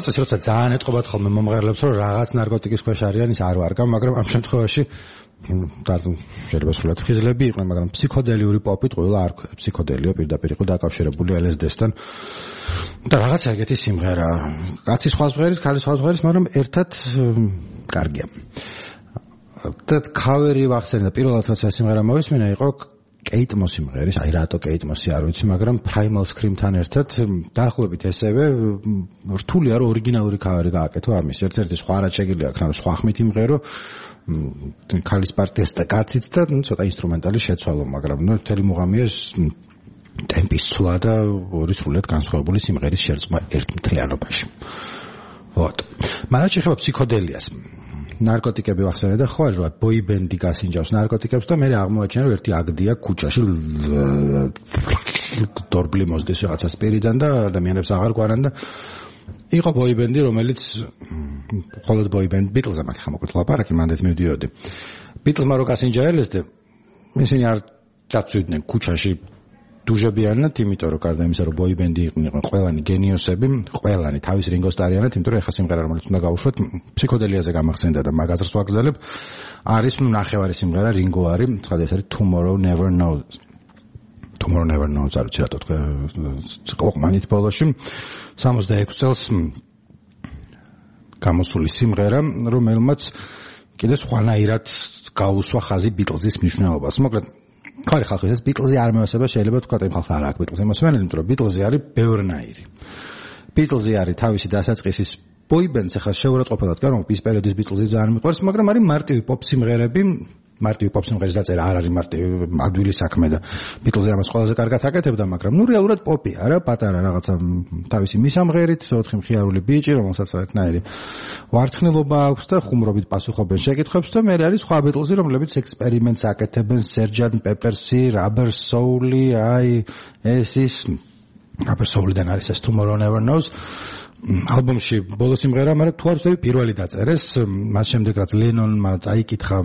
პროცესი როცა ძალიან ეტყობათ ხოლმე მომღერლებს რომ რაღაც ნარკოტიკის ქვეშ არიან ის არ ვარგავ, მაგრამ ამ შემთხვევაში შეიძლება სულად ხიზლები იყვნენ, მაგრამ ფსიქოდელიური პოპით ყველა არ ქვია. ფსიქოდელიო პირდაპირ იყო დაკავშირებული LSD-სთან. და რაღაცა ეგეთი სიმღერა. კაცის სხვა ჟღერის, ქალის სხვა ჟღერის, მაგრამ ერთად კარგია. და ქავერი ვახსენე, პირველად როცა სიმღერა მოვისმინე იყო Kate Moss სიმღერის, აი რატო Kate Moss-ი არ ვიცი, მაგრამ Primal Scream-თან ერთად დაახლოებით ესევე რთულია რომ ორიგინალური ქავერი გააკეთო ამის. ერთ-ერთი სხვა რაც შეგიძლია აქ სხვა ხმით იმღერო, ქალის პარტიას და კაციც და ცოტა ინსტრუმენტალი შეცვალო, მაგრამ მთელი მუღამია ტემპის ცვლა და ორი სრულიად განსხვავებული სიმღერის შერწყმა ერთ მთლიანობაში. ვოთ. მაგრამ შეხება ფსიქოდელიას. ნარკოტიკები ვახსენე და ხო არა ბოიბენდი გასინჯავს ნარკოტიკებს და მე აღმოაჩინე რომ ერთი აგდია ქუჩაში დორბლი მოსდეს რაღაცა სპირიდან და ადამიანებს აღარ გვარან და იყო ბოიბენდი რომელიც მხოლოდ ბოიბენდი ბიტლზე მაგ ხამოკლით ლაპარაკი მანდეთ მივდიოდი ბიტლმა რო გასინჯა LSD ისინი არ დაწვიდნენ ქუჩაში დუჟებიანად, იმიტომ რომ გარდა იმისა, რომ ბოიბენდი იყვნენ ყველანი გენიოსები, ყველანი თავის რინგოსტარიანად, იმიტომ რომ ეხა სიმღერა რომელიც უნდა გავუშვათ, ფსიქოდელიაზე გამახსენდა და მაგაზრს ვაგზელებ, არის ნახევარი სიმღერა რინგო არის, ცხადია ეს არის Tomorrow Never Knows. Tomorrow Never Knows არის რა თქმა უნდა, ყოყმანით ბოლოში 66 წელს გამოსული სიმღერა, რომელმაც კიდე სხვანაირად გაუსვა ხაზი ბიტლზის მნიშვნელობას. მოკლედ ხარი ხალხი ეს ბიტლზი არ მოასება შეიძლება თქვა იმ ხალხს არ აქვს ბიტლზი მოსმენელი, იმიტომ რომ ბიტლზი არის ბევრნაირი. ბიტლზი არის თავისი დასაწყისის ბოიბენდს ახლა შეურაცხყოფილად გარ რომ ის პერიოდის ბიტლზი ძალიან მიყვარს, მაგრამ არის მარტივი პოპ სიმღერები, მარტივი პოპ სიმღერის დაწერა არ არის მარტივი ადვილი საქმე და ბიტლზი ამას ყველაზე კარგად აკეთებდა, მაგრამ ნუ რეალურად პოპია რა, პატარა რაღაცა თავისი მისამღერით, 4 მხიარული ბიჭი, რომელსაც ერთნაირი ვარცხნილობა აქვს და ხუმრობით პასუხობენ შეკითხვებს და მე არის სხვა ბიტლზი, რომლებიც ექსპერიმენტს აკეთებენ, Sgt. Pepper-ი, Rubber Soul-ი, აი ეს ის Rubber Soul-დან არის ეს Tomorrow Never Knows. ალბომში ბოლო სიმღერა, მაგრამ თუ არ ვიცი პირველი დაწერეს, მას შემდეგ რაც ლენონმა წაიკითხა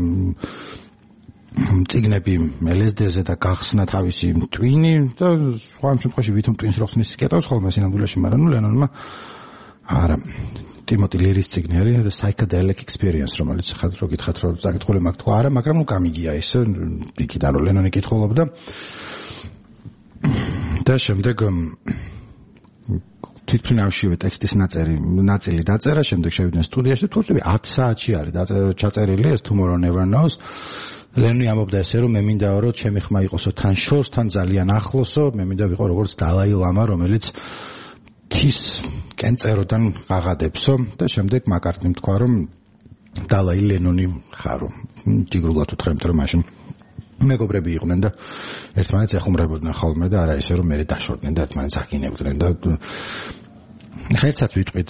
წიგნები LSD-ზე და გახსნა თავისი ტვინი და სხვა შემთხვევაში ვითომ ტვინს რო ხსნის კეთავს ხოლმე სინამდვილეში, მაგრამ ნუ ლენონმა არა ტიმოტი ლირის წიგნი არის The Psychedelic Experience, რომელიც ხარ რო გითხათ რომ საკითხული მაგ თქვა არა, მაგრამ ნუ გამიგია ეს იქიდან რომ ლენონი კითხულობდა და შემდეგ თვითმფრინავშივე ტექსტის ნაწილი დაწერა, შემდეგ შევიდნენ სტუდიაში, თურმე 10 საათში არის ჩაწერილი ეს Tomorrow Never Knows. ლენონი ამბობდა ესე რომ მე მინდა რომ ჩემი ხმა იყოსო თან შორს, თან ძალიან ახლოსო, მე მინდა ვიყო როგორც დალაი ლამა, რომელიც თის კენწეროდან ღაღადებსო და შემდეგ მაკარტნიმ თქვა რომ დალაი ლენონი ხარო. ჯიგრულად უთხრა, იმიტომ რომ მაშინ მეგობრები იყვნენ და ერთმანეთს ეხუმრებოდნენ ხოლმე და არა ესე რომ მე დაშორდნენ და ერთმანეთს აკინებდნენ და ხერცად ვიტყვით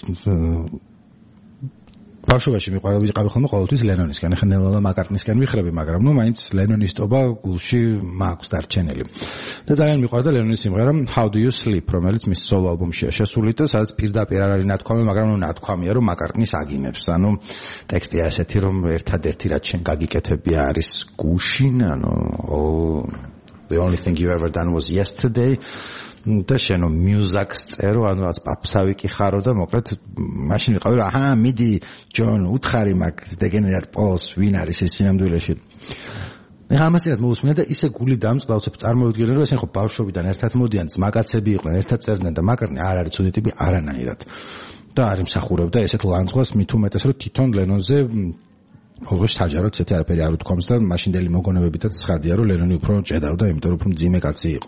ბავშვობაში მიყვარები ვიყავი ხოლმე ყოველთვის ლენონისგან, ახლა ნელა მაკარტნისგან ვიხრები, მაგრამ ნუ მაინც ლენონისტობა გულში მაქვს დარჩენილი. და ძალიან მიყვარდა ლენონის სიმღერა How Do You Sleep, რომელიც მის სოლო ალბომშია შესული და სადაც პირდაპირ არ არის ნათქვამი, მაგრამ ნუ ნათქვამია რომ მაკარტნის აგინებს. ანუ ტექსტია ასეთი რომ ერთადერთი რაც შენ გაგიკეთებია არის გუშინ, ანუ the only thing you ever done was yesterday. და შენო მიუზაკს წერო, ანუ რაც პაპსავიკი ხარო და მოკლედ მაშინ ვიყავი რომ აჰა მიდი ჯონ უთხარი მაგ დეგენერატ პოლს ვინ არის ეს სინამდვილეში. ეხლა ამასთან მოусმინე და ისე გული დამწყდა, უცებ წარმოვიდგინე რომ ესენ ხო ბავშვობიდან ერთად მოდიან, ძმაკაცები იყვნენ, ერთად წერდნენ და მაკარტნი არ არის ცუდი ტიპი არანაირად. და არ იმსახურებდა ესეთ ლანძღვას, მით უმეტეს რომ თვითონ ლენონზე ხოლმე საჯაროდ ესეთი არაფერი არ უთქვამს და მაშინდელი მოგონებებითაც ცხადია რომ ლენონი უფრო ჭედავდა, იმიტომ რომ უფრო მძიმე კაცი იყო.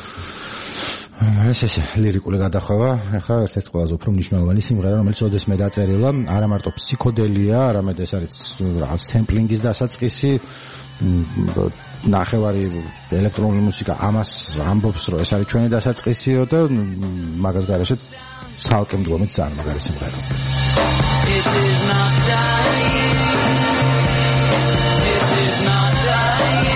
ეს ლირიკული გადახვევა, ახლა ერთ-ერთი ყველაზე უფრო მნიშვნელოვანი სიმღერა, რომელიც ოდესმე დაწერილა, არა მარტო ფსიქოდელია, არამედ ეს არის რაღაც სემპლინგის დასაწყისი, ნახევარი ელექტრონული მუსიკა ამას ამბობს, რომ ეს არის ჩვენი დასაწყისიო და მაგას გარშე ცალკე მდგომით ძალიან მაგარი სიმღერა. It is not dying. It is not dying.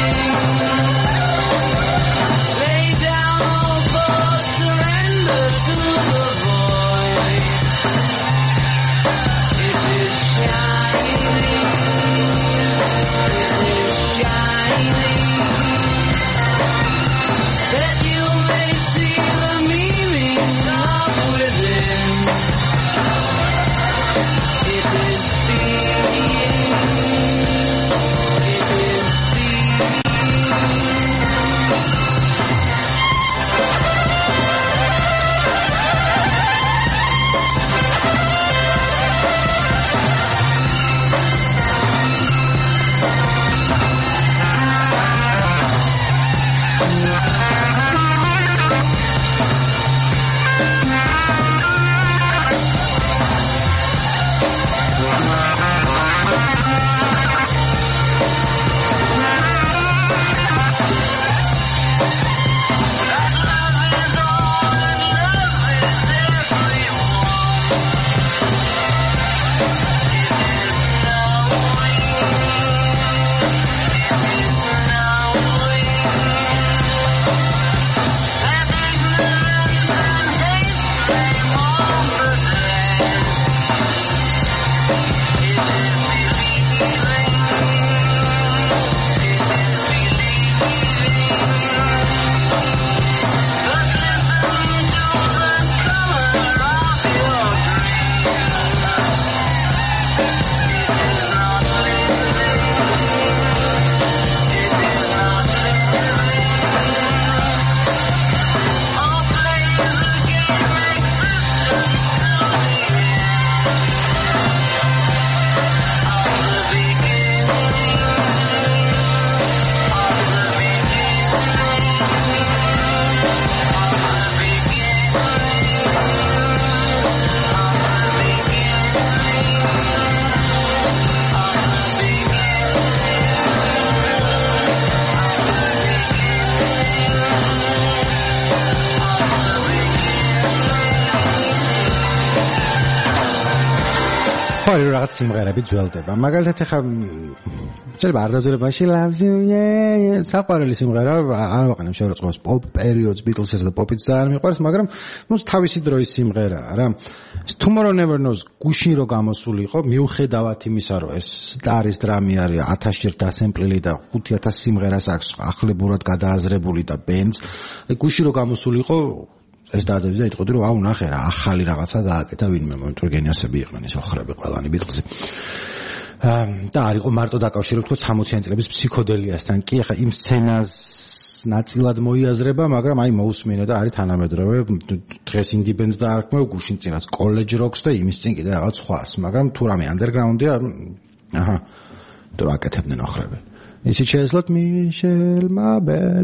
ხარი რაღაც სიმღერები ძველდება. მაგალითად ახლა შეიძლება არ დაძვლებაში ლავზიუნე საყვარელი სიმღერა არ ვაყენებ შეურაცხყოფას პოპ პერიოდს ბიტლსის და პოპიც ძალიან მიყვარს, მაგრამ ნუ თავისი დროის სიმღერაა რა. Tomorrow Never Knows გუშინ რო გამოსული იყო, მიუხედავად იმისა, რომ ეს სტარის დრამი არის 1000-ში დასემპლილი და 5000 სიმღერას აქვს ახლებურად გადააზრებული და ბენდს, გუშინ რო გამოსული იყო ეს დაადები და იტყოდი რომ აუ ნახე რა ახალი რაღაცა გააკეთა ვინმე მომენტ რომ გენიასები იყვნენ ეს ოხრები ყველანი ბიტლსი და არ იყო მარტო დაკავშირებული თქო 60-იანი წლების ფსიქოდელიასთან კი ახლა იმ სცენას ნაწილად მოიაზრება მაგრამ აი მოусმინე და არის თანამედროვე დღეს ინდიბენდს და არქმევ გუშინ წინაც კოლეჯ როკს და იმის წინ კიდე რაღაც სხვას მაგრამ თუ რამე ანდერგრაუნდია აჰა თუ აკეთებდნენ ოხრები ისიც შეეძლოთ მიშელ მაბელ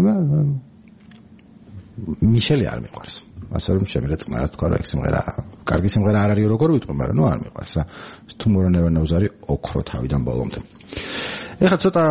მიშელი არ მიყვარს. ასე რომ შემიძლია წყნარად თქვა რომ ეს სიმღერა, კარგი სიმღერა არ არის როგორ ვიტყვი, მაგრამ ნუ არ მიყვარს რა. Tomorrow Never Knows არის ოქრო თავიდან ბოლომდე. ეხლა ცოტა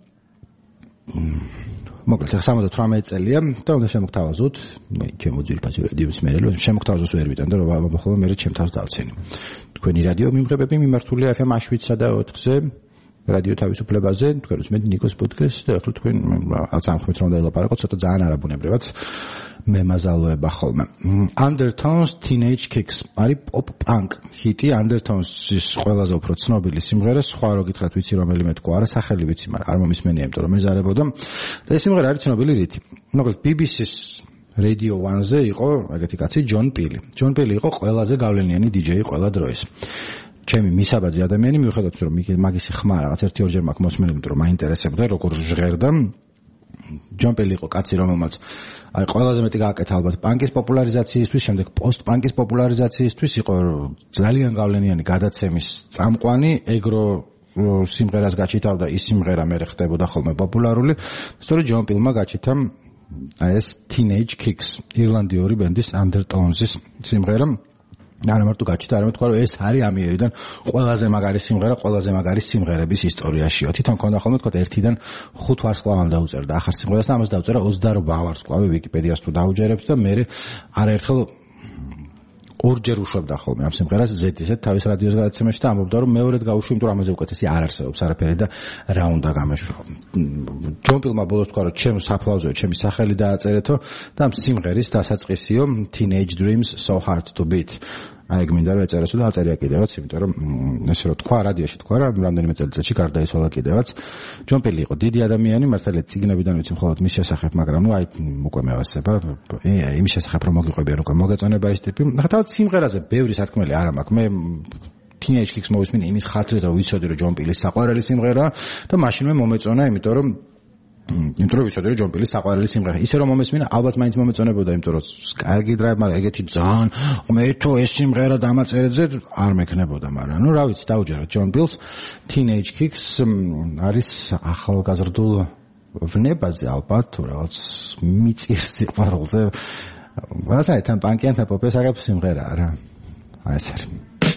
მოკლედ 78 წელია და უნდა შემოგთავაზოთ, მე ჩემო ძილფას რადიოს მერე შემოგთავაზოს ვერ ვიტან და რომ ხოლმე მე ჩემ თავს დავცენი. თქვენი რადიო მიმღებები მიმართულია FM 7-სა და 4-ზე. რადიო თავისუფლებაზე, თქვენ უსმენთ ნიკოს პოდკასტს და ახლა თქვენ აცამხმეთ რომ დაელაპარაკოთ ცოტა ძალიან არაბუნებრივად მემაზალოება ხოლმე. Undertones Teenage Kicks არის pop-punk ჰიტი, Undertones-ის ყველაზე უფრო ცნობილი სიმღერა, სხვა რო გითხრათ ვიცი რომელიმე თქვა, არა სახელი ვიცი, მაგრამ არ მომისმენია, იმიტომ რომ მეზარებოდა. და ეს სიმღერა არის ცნობილი რითი. მოკლედ BBC-ს Radio 1-ზე იყო ეგეთი კაცი ჯონ პილი. ჯონ პილი იყო ყველაზე გავლენიანი DJ ყველა დროის. ჩემი მისაბაძი ადამიანი მიუხედავად რომ მაგისი ხმა რაღაც 1-2 მაქვს მოსმენილი, იმიტომ რომ მაინტერესებდა როგორ ჟღერდა. ჯონ პელი იყო კაცი, რომელმაც აი ყველაზე მეტი გააკეთა ალბათ პანკის პოპულარიზაციისთვის, შემდეგ პოსტ-პანკის პოპულარიზაციისთვის იყო ძალიან გავლენიანი გადაცემის წამყვანი, ეგრო სიმღერას გაჩითავდა ის სიმღერა მე ხდებოდა ხოლმე პოპულარული. სწორედ ჯონ პილმა გაჩითა ეს Teenage Kicks, ირლანდიური ბენდის Undertones-ის სიმღერა. არა მარტო გაჩიტა, არამედ თქვა რომ ეს არის ამიერიდან ყველაზე მაგარი სიმღერა, ყველაზე მაგარი სიმღერების ისტორიაშიო. თვითონ ქონდა ხოლმე თქვა 1-დან 5 ვარსკვლავამდე დაუწერდა ახალ სიმღერას და ამას დაუწერა 28 ვარსკვლავი ვიკიპედიას თუ დაუჯერებთ და მე არაერთხელ ორჯერ უშვებდა ხოლმე ამ სიმღერას ზეთისეთ თავის რადიოს გადაცემაში და ამბობდა რომ მეორედ გავუშვი, იმიტომ რომ ამაზე უკეთესი არ არსებობს არაფერი და რა უნდა გამეშვო. ჯონ პილმა ბოლოს თქვა რომ ჩემს საფლავზეო ჩემი სახელი დააწერეთო და ამ სიმღერის დასაწყისიო Teenage Dreams So Hard to Beat. აი გმინდა რომ ეწერესო და აწერია კიდევაც, იმიტომ რომ ესე რომ თქვა რადიოში თქვა რა რამდენიმე წელიწადში გარდაიცვალა კიდევაც. ჯონ პილი იყო დიდი ადამიანი, მართალია ციგნებიდან ვიცი მხოლოდ მის შესახებ, მაგრამ ნუ აი უკვე მევასება იმის შესახებ რომ მოგიყვებიან უკვე მოგეწონება ის ტიპი. ახლა თავად სიმღერაზე ბევრი სათქმელი არ მაქვს. მე Teenage Kicks მოვისმინე იმის ხათრით რომ ვიცოდი რომ ჯონ პილის საყვარელი სიმღერა და მაშინვე მომეწონა, იმიტომ რომ ვიცოდი რომ ჯონ პილის საყვარელი სიმღერა. ისე რომ მომესმინა, ალბათ მაინც მომეწონებოდა, იმიტომ რომ კარგი დრაივ, მაგრამ ეგეთი ძალიან მე თუ ეს სიმღერა დამაწერეზე არ მექნებოდა, მაგრამ ნუ რა ვიცი, დაუჯეროთ ჯონ პილს. Teenage Kicks არის ახალგაზრდულ ვნებაზე ალბათ თუ რაღაც მიწის სიყვარულზე. ვასაი თან პანკიანთან პოპეს აღებს სიმღერაა რა. აი ეს არის.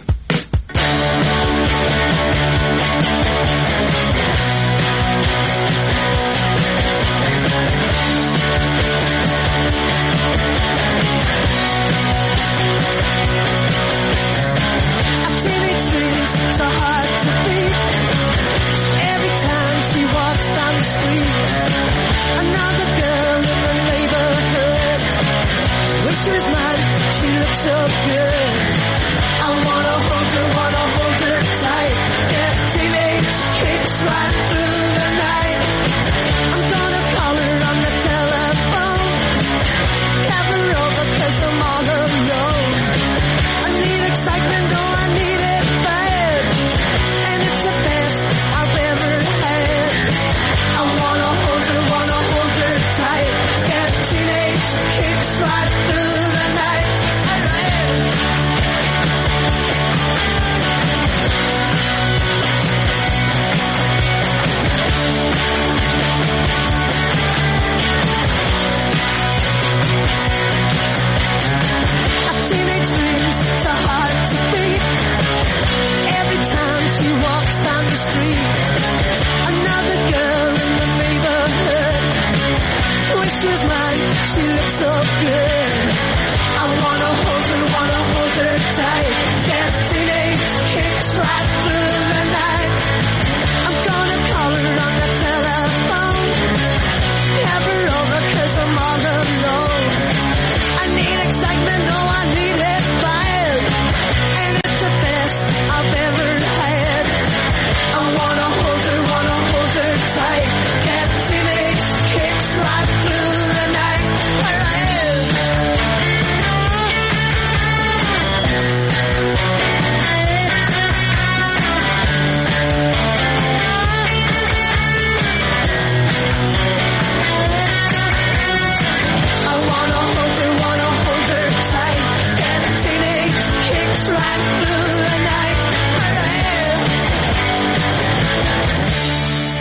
So hard to beat. Every time she walks down the street, another girl in the neighborhood. When she was mine, she looked so good. I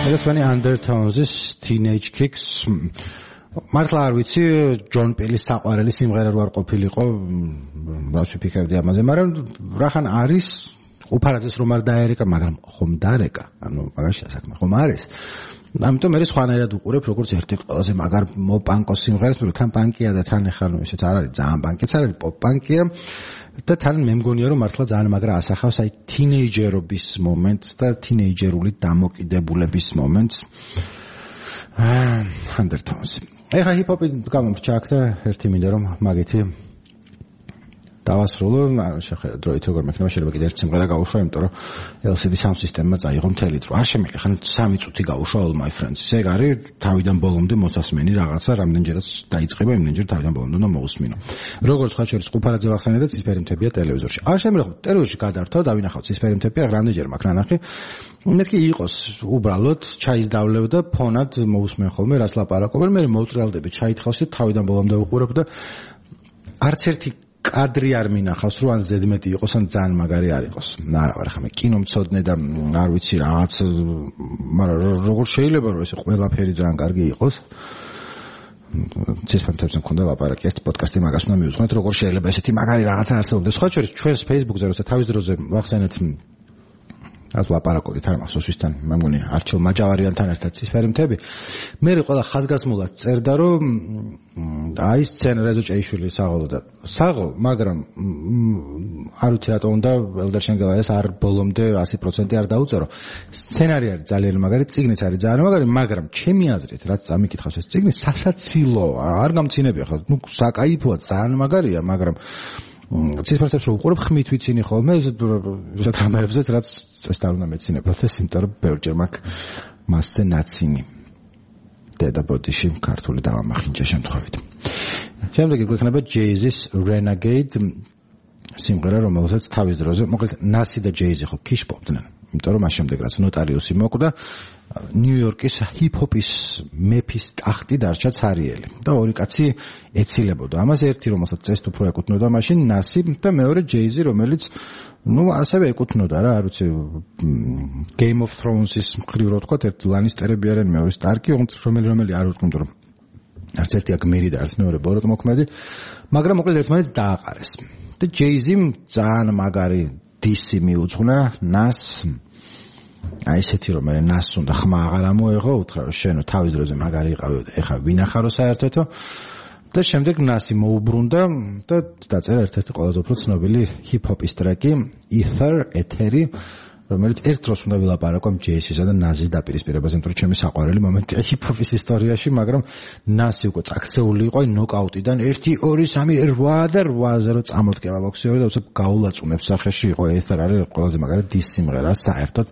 ეს ვანი Undertones-ის Teenage Kicks. მართლა არ ვიცი ჯონ პელის საყვარელი სიმღერა რო არ ყოფილიყო, რას ვიფიქრებდი ამაზე, მაგრამ რახან არის უფარაძეს რომ არ დაერეკა, მაგრამ ხომ დაერეკა, ანუ მაგაშია საქმე, ხომ არის. ამიტომ მე სხვანაირად უყურებ როგორც ერთ-ერთი ყველაზე მაგარ მოპანკო სიმღერას, მაგრამ თან პანკია და თან ეხლა ისეთ არ არის ძალიან პანკიც არ არის, პოპ პანკია და თან მე მგონია რომ მართლა ძალიან მაგრა ასახავს აი თინეიჯერობის მომენტს და თინეიჯერული დამოკიდებულების მომენტს. Undertones. ეხლა ჰიპ-ჰოპი გამომრჩა აქ და ერთი მინდა რომ მაგითი დავასრულო, შეხედა დროით როგორ მექნება, შეიძლება კიდე ერთი სიმღერა გავუშვა, იმიტომ რომ LCD sound system-მა წაიღო მთელი დრო. არ შემიძლია, ხან 3 წუთი გავუშვა All My Friends. ეგ არის თავიდან ბოლომდე მოსასმენი რაღაცა, რამდენჯერაც დაიწყება, იმდენჯერ თავიდან ბოლომდე უნდა მოусმინო. როგორც სხვა შორის ყუფარაძე ვახსენე და ცისფერი მთებია ტელევიზორში. არ შემიძლია ტელევიზორში გადაართავ, დავინახავ ცისფერი მთებია, რამდენჯერ მაქვს ნანახი. მეთქი იყოს უბრალოდ ჩაის დავლევ და ფონად მოусმენ ხოლმე რას ლაპარაკობენ, მე მოვწრალდები ჩაითხოვში თავიდან ბოლომდე უყურებ და არც ერთი კადრი არ მინახავს, რომ ან ზედმეტი იყოს, ან ძალიან მაგარი არ იყოს. არა, ვარ ხამე კინო მცოდნე და არ ვიცი რაღაც, მაგრამ როგორ შეიძლება რომ ეს ყველაფერი ძალიან კარგი იყოს. ცისფერთებს მქონდა ლაპარაკი, ერთ პოდკასტი მაგას უნდა მივუძღოთ, როგორ შეიძლება ესეთი მაგარი რაღაცა არსებობდეს. სხვა შორის ჩვენს Facebook-ზე როცა თავის დროზე ვახსენეთ ას ლაპარაკობთ არ მახსოვს ვისთან, მე მგონი არჩილ მაჯავარიანთან ერთად ცისფერი მთები. მე ყველა ხაზგასმულად წერდა რომ აი სცენა რეზო ჭეიშვილი საღოლო და საღოლ, მაგრამ არ ვიცი რატომ უნდა ელდერ შენგელაიას არ ბოლომდე 100% არ დაუწერო. სცენარი არის ძალიან მაგარი, წიგნიც არის ძალიან მაგარი, მაგრამ ჩემი აზრით რაც წამიკითხავს ეს წიგნი სასაცილო, არ გამცინებია ხო, ნუ საკაიფოა, ძალიან მაგარია, მაგრამ ცისფერთებს რო უყურებ ხმით ვიცინი ხოლმე ესეთ რამებზეც რაც წეს არ უნდა მეცინებათ ეს იმიტომ რომ ბევრჯერ მაქვს მასზე ნაცინი დედაბოდიში ქართული დავამახინჯა შემთხვევით. შემდეგი გვექნება Jay-Z's Renegade სიმღერა რომელსაც თავის დროზე მოკლედ ნასი და Jay-Z ხო ქიშპობდნენ, იმიტომ რომ მას შემდეგ რაც ნოტარიუსი მოკვდა ნიუ-იორკის ჰიპ-ჰოპის მეფის ტახტი დარჩა ცარიელი და ორი კაცი ეცილებოდა ამას, ერთი რომელსაც წესთ უფრო ეკუთვნოდა მაშინ ნასი და მეორე Jay-Z რომელიც ნუ ასევე ეკუთვნოდა რა, არ ვიცი Game of Thrones-ის მხრივ რო თქვა, ერთი ლანისტერები არიან, მეორე სტარკი, რომელი არ ვთქვი რომ არც ერთი აქ მერი და არც მეორე ბოროტმოქმედი, მაგრამ მოკლედ ერთმანეთს დააყარეს და Jay-Z ძალიან მაგარი დისი მიუძღვნა ნას, აი ესეთი რომ მე ნას უნდა ხმა აღარ ამოეღო, უთხრა რომ შენო თავის დროზე მაგარი იყავი და ეხა ვინახარო საერთოდო და შემდეგ ნასი მოუბრუნდა და დაწერა ერთ-ერთი ყველაზე უფრო ცნობილი ჰიპ-ჰოპის ტრეკი Ether, ეთერი, რომელიც ერთ დროს უნდა ვილაპარაკო Jay-Z-სა და ნაზის დაპირისპირებაზე, იმიტომ რომ ჩემი საყვარელი მომენტია ჰიპ-ჰოპის ისტორიაში, მაგრამ ნასი უკვე წაქცეული იყო ნოკაუტიდან 1 2 3 8 და 8-ზე რო წამოდგება ბოქსერი და უცებ გაულაწუნებს სახეში იყო Ether არის ყველაზე მაგარი დის სიმღერა საერთოდ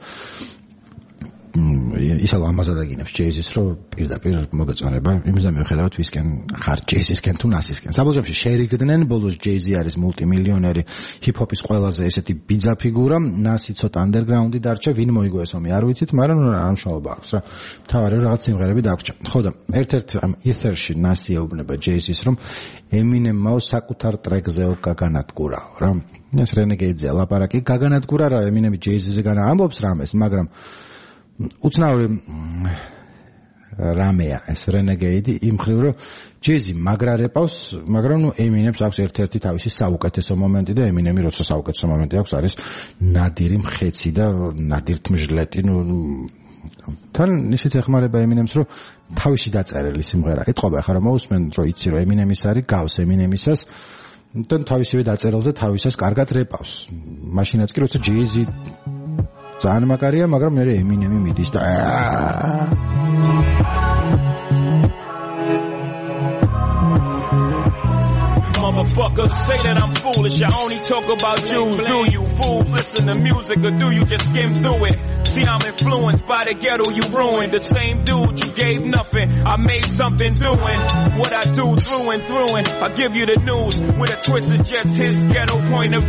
ისა ლამაზად აგინებს Jay-Z-ს რომ პირდაპირ მოგეწონება იმისა მიუხედავად ვისკენ ხარ Jay-Z-სკენ თუ ნასისკენ. საბოლოოში შეერიგდნენ, ბოლოს Jay-Z არის მულტიმილიონერი ჰიპ-ჰოპის ყველაზე ესეთი ბიძა ფიგურა, ნასი ცოტა ანდერგრაუნდი დარჩა, ვინ მოიგო ეს ომი არ ვიცით, მაგრამ რა მნიშვნელობა აქვს რა. თავარი რაღაც სიმღერები დაგვრჩა. ხო და ერთ-ერთ ამ Ether-ში ნასი ეუბნება Jay-Z-ს რომ Eminem-მა საკუთარ ტრეკზეო გაგანადგურაო რა. ეს Renegade-ზე ლაპარაკი გაგანადგურა რა, Eminem-ი Jay-Z-ზე განა ამბობს რამეს, მაგრამ უცნაური რამეა ეს Renegade იმ ხრივ რომ Jay-Z მაგრარეპავს, მაგრამ ნუ Eminem-ს აქვს ერთ-ერთი თავისი საუკეთესო მომენტი და Eminem-ი როცა საუკეთესო მომენტი აქვს არის ნადირი მხეცი და ნადირთმჟლეტი, ნუ თან ისიც ეხმარება Eminem-ს რომ თავისი დაწერილი სიმღერა ეთყობა, ახლა რომ მოусმენ რომ იცი რომ Eminem-ის არის გავს Eminem-ისას და თავისივე დაწერილზე თავისას კარგად რეპავს. მაშინაც კი როცა Jay-Z ძალიან მაგარია, მაგრამ მე Eminem-ი მიდის და Motherfuckers say that I'm foolish, I only talk about Jews. Do you fools listen to music or do you just skim through it? See, I'm influenced by the ghetto you ruined. The same dude you gave nothing, I made something doing what I do through and through. And I give you the news with a twist of just his ghetto point of view.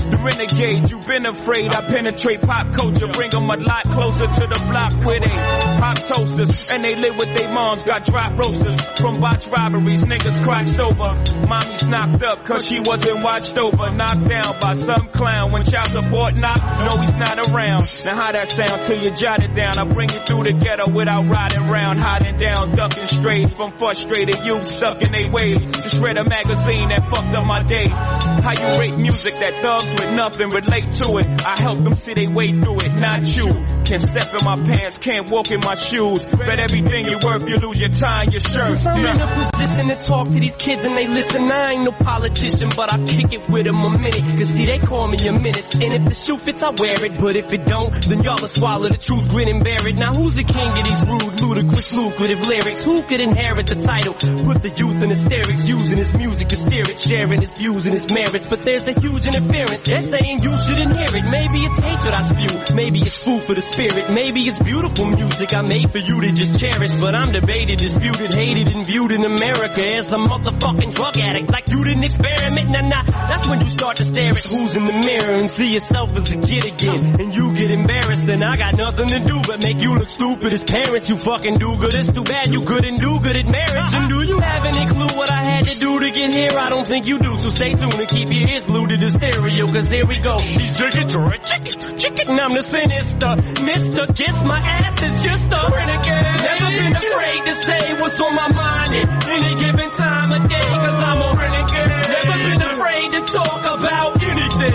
The renegade, you've been afraid. I penetrate pop culture, bring them a lot closer to the block where they pop toasters. And they live with their moms, got drop roasters. From botch robberies, niggas crotched over. Mommy's knocked up cause she wasn't watched over. Knocked down by some clown when child support knocked. No, he's not around. Now how that sound till you jot it down? I bring it through the ghetto without riding round, hiding down, ducking strays from frustrated youth stuck in their ways. Just read a magazine that fucked up my day. How you rate music that thugs with nothing relate to it? I help them see they way through it, not you. Can't step in my pants, can't walk in my shoes. Bet everything you're worth, you lose your time, your shirt. I'm in a position to talk to these kids and they listen. I ain't no politician, but I kick it with them a minute. Cause see, they call me a menace. And if the shoe fits, I wear it. But if it don't, then y'all will swallow the truth, grin and bear it. Now who's the king of these rude, ludicrous, lucrative lyrics? Who could inherit the title? Put the youth in hysterics, using his music to steer it, sharing his views and his merits. But there's a huge interference. They're saying you shouldn't hear it. Maybe it's hatred I spew. Maybe it's food for the spirit. Maybe it's beautiful music I made for you to just cherish. But I'm debated, disputed, hated, and viewed in America as a motherfucking drug addict. Like you didn't experiment, nah. That's when you start to stare at who's in the mirror and see yourself as a kid again. And you get embarrassed, and I got nothing to do but make you look stupid as parents. You fucking do good. It's too bad you couldn't do good at marriage. And do you have any clue what I had to do to get here? I don't think you do, so stay tuned and keep your ears glued to the stereo. Cause here we go. She's chicken, and I'm the sinister. Mr. Kiss my ass is just a renegade. Never been afraid to say what's on my mind at any given time of day. Cause I'm a renegade. Never been afraid to talk about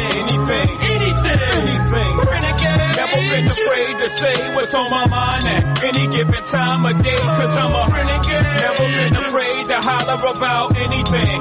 anything. Renegade. Never been afraid to say what's on my mind at any given time of day. Cause I'm a renegade. Never been afraid to holler about anything.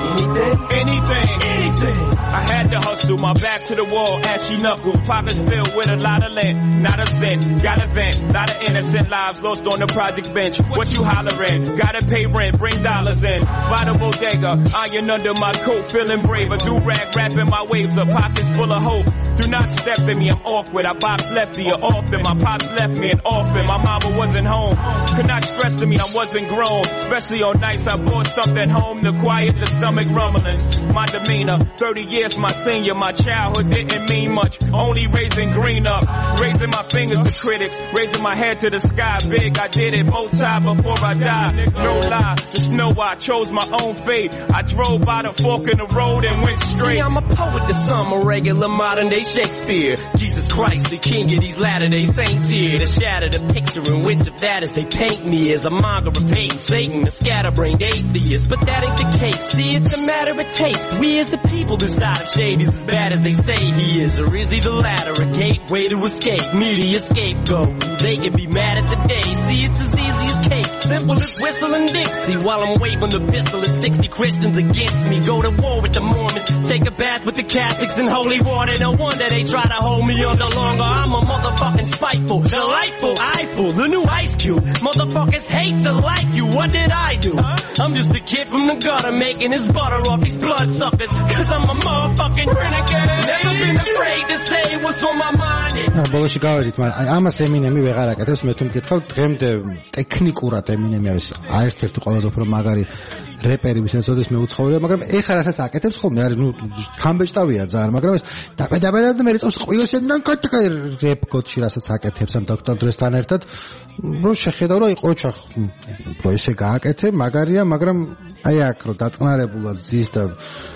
I had to hustle, my back to the wall, ashy knuckles. Pockets filled with a lot of lint, not a cent. Got a vent, lot of innocent lives lost on the project bench. What you hollering? Gotta pay rent, bring dollars in. Vital bodega, iron under my coat, feeling braver. Do-rag wrapping my waves up, pockets full of hope. Do not step in me, I'm awkward. I box lefty or often. My pops left me an orphan. My mama wasn't home. Could not stress to me, I wasn't grown. Especially on nights I bought something home to quiet the stomach rumblings. My demeanor, 30 years my senior. My childhood didn't mean much. Only raising green up. Raising my fingers to critics. Raising my head to the sky. Big, I did it both times before I died. No lie, just know I chose my own fate. I drove by the fork in the road and went straight. See, I'm a poet to some, a regular modern day Shakespeare. Jesus Christ, the king of these latter-day saints here. To shatter the picture in which of that as they paint me as a monger of hate, Satan, a scatterbrained atheist. But that ain't the case. See, it's a matter of taste. We as the people decide if shade is as bad as they say he is. Or is he the latter, a gateway to escape? Media scapegoat. They can be mad at today. See, it's as easy as cake. Simple as whistling Dixie. While I'm waving the pistol at 60 Christians against me. Go to war with the Mormons. Take a bath with the Catholics in holy water. No wonder they try to hold me under longer. I'm a motherfucking spiteful, delightful, eyeful, the new Ice Cube. Motherfuckers hate to like you. What did I do? I'm just a kid from the gutter making his butter off these bloodsuckers. Cause I'm a motherfucking renegade. Never been afraid to say what's on my mind. ბოლოში გავედით, მაგრამ ამას ემინემი ვეღარ აკეთებს. მე თუ მკითხავ, დღემდე ტექნიკურად ემინემი არის ერთ-ერთი ყველაზე უფრო მაგარი რეპერი, ვისაც ოდესმე მე უცხოვრია, მაგრამ ეხლა რასაც აკეთებს ხოლმე არის, ნუ თამბეჭდავია ძალიან, მაგრამ ეს დაბედაბედად მე წავს ყველასთან კატკაი რეპ კოდში რასაც აკეთებს ამ დოქტორ დრესთან ერთად, რო შეხედავ რა იყო ჩახ, რო ესე გააკეთე, მაგარია, მაგრამ აი აქ რო დაწყნარებულად ზის და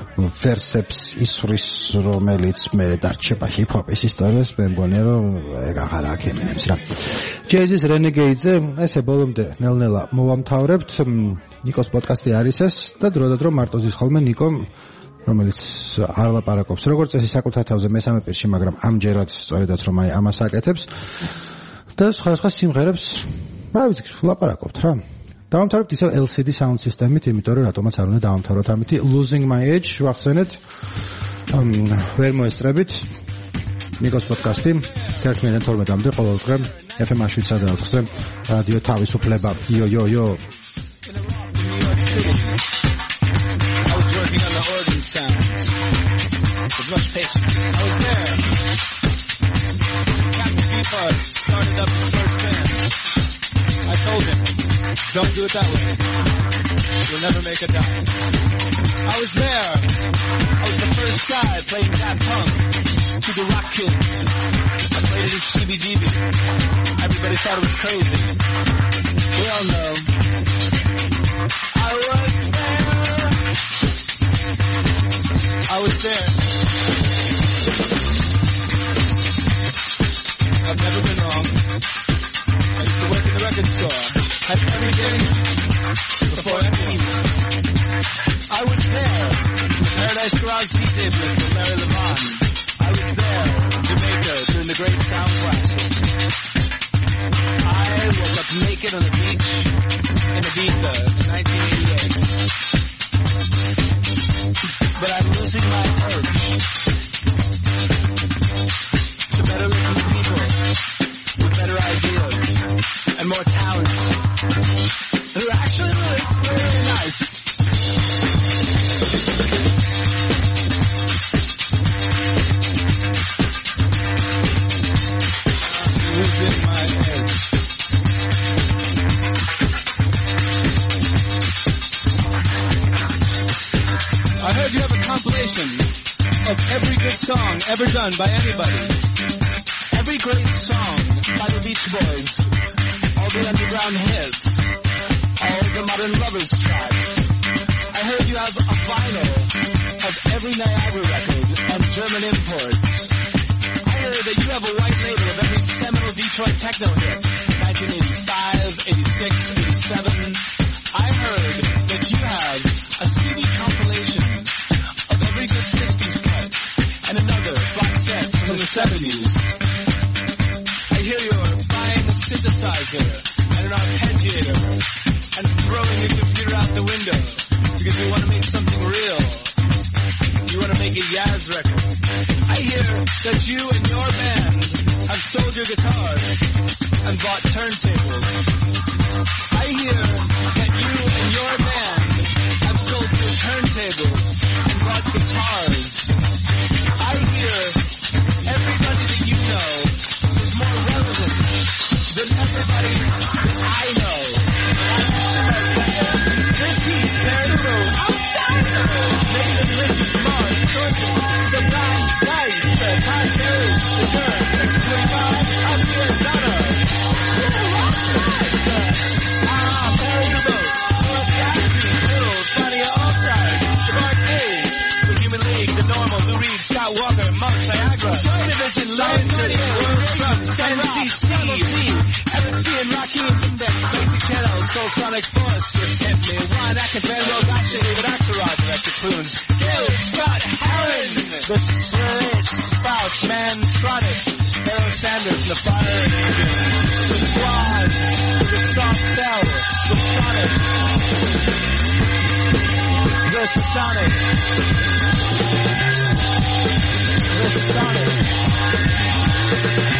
ვერსებს ისვრის, რომელიც მე დარჩება ჰიპ-ჰოპის ისტორიას, მე მგონია რომ ეგ აღარ აქ ემინემს რა. ჯეიზის რენეგეიდზე ესე ბოლომდე ნელ-ნელა მოვამთავრებთ. ნიკოს პოდკასტი არის ეს და დროდადრო მარტო ზის ხოლმე ნიკო, რომელიც არ ლაპარაკობს როგორც წესი საკუთარ თავზე მესამე პირში, მაგრამ ამჯერად სწორედაც რომ აი ამას აკეთებს და სხვა სიმღერებს რა ვიცი ლაპარაკობთ რა. დავამთავრებთ ისევ LCD sound system-ით, იმიტომ რომ რატომაც არ უნდა დავამთავროთ ამითი Losing My Edge ვახსენეთ. ვერ მოესწრებით ნიკოს პოდკასტი 12-მდე ყოველ დღე FM 7-ზე რადიო თავისუფლება. Yo. I was working on the organ sounds with much patience. I was there. Captain Beefheart started up his first band. I told him, don't do it that way. will never make a dime. I was there. I was the first guy playing Daft Punk to the Rock Kids. I played it at CBGB. Everybody thought it was crazy. We all know. I was there. I've never been wrong. I used to work in the record store. Had everything before anything. I was there. The Paradise Garage DJ booth with Mary Levon. I was there in Jamaica during the Great Sound Classics. I woke up naked on the beach in Ibiza in 1988. But I'm losing my urge to better looking people with better ideas and more talent. Who are actually really nice. Losing my edge. I heard you have a compilation of every good song ever done by anybody. Every great song by the Beach Boys. All the underground hits. All the modern lovers tracks. I heard you have a vinyl of every Niagara record and German imports. I heard that you have a white label of every seminal Detroit techno hit. 1985, 86, 87. I heard that you have a CD compilation of every good 60s cut and another box set from the 70s. I hear you're buying a synthesizer and an arpeggiator and throwing your computer out the window because you want to make something real. You want to make a Yaz record. I hear that you and your band have sold your guitars and bought turntables. I hear that you and your band have sold your turntables and bought guitars. I hear everybody that you know is more relevant than everybody that I know. This heat, there's a outsider. Nathan Richards, Mars, Georgia, the Black Dice, the Todd Terry, the Turn, 625, I'm here, Donna. Barry DeVoe, Philip Gatsby, Bill, Funny Offside, the Barcade, the Human League, the Normal, Lou Reed, Scott Walker, Monk, Niagara, Joy Division, Lion City, World Truck, NC, Steve, FFC and Rakim Index, Basic Channel, Soul Sonic Force, just hit me, Juan Atkins, Van Rogue, Action, David Axelrod, Director Clunes, Gil, Scott, Herron, the Straight Spout, Mantronic, Harold Sanders, the Fire Engine, the Squad, the Soft Cell, the Sonic, the Sonic, the Sonic.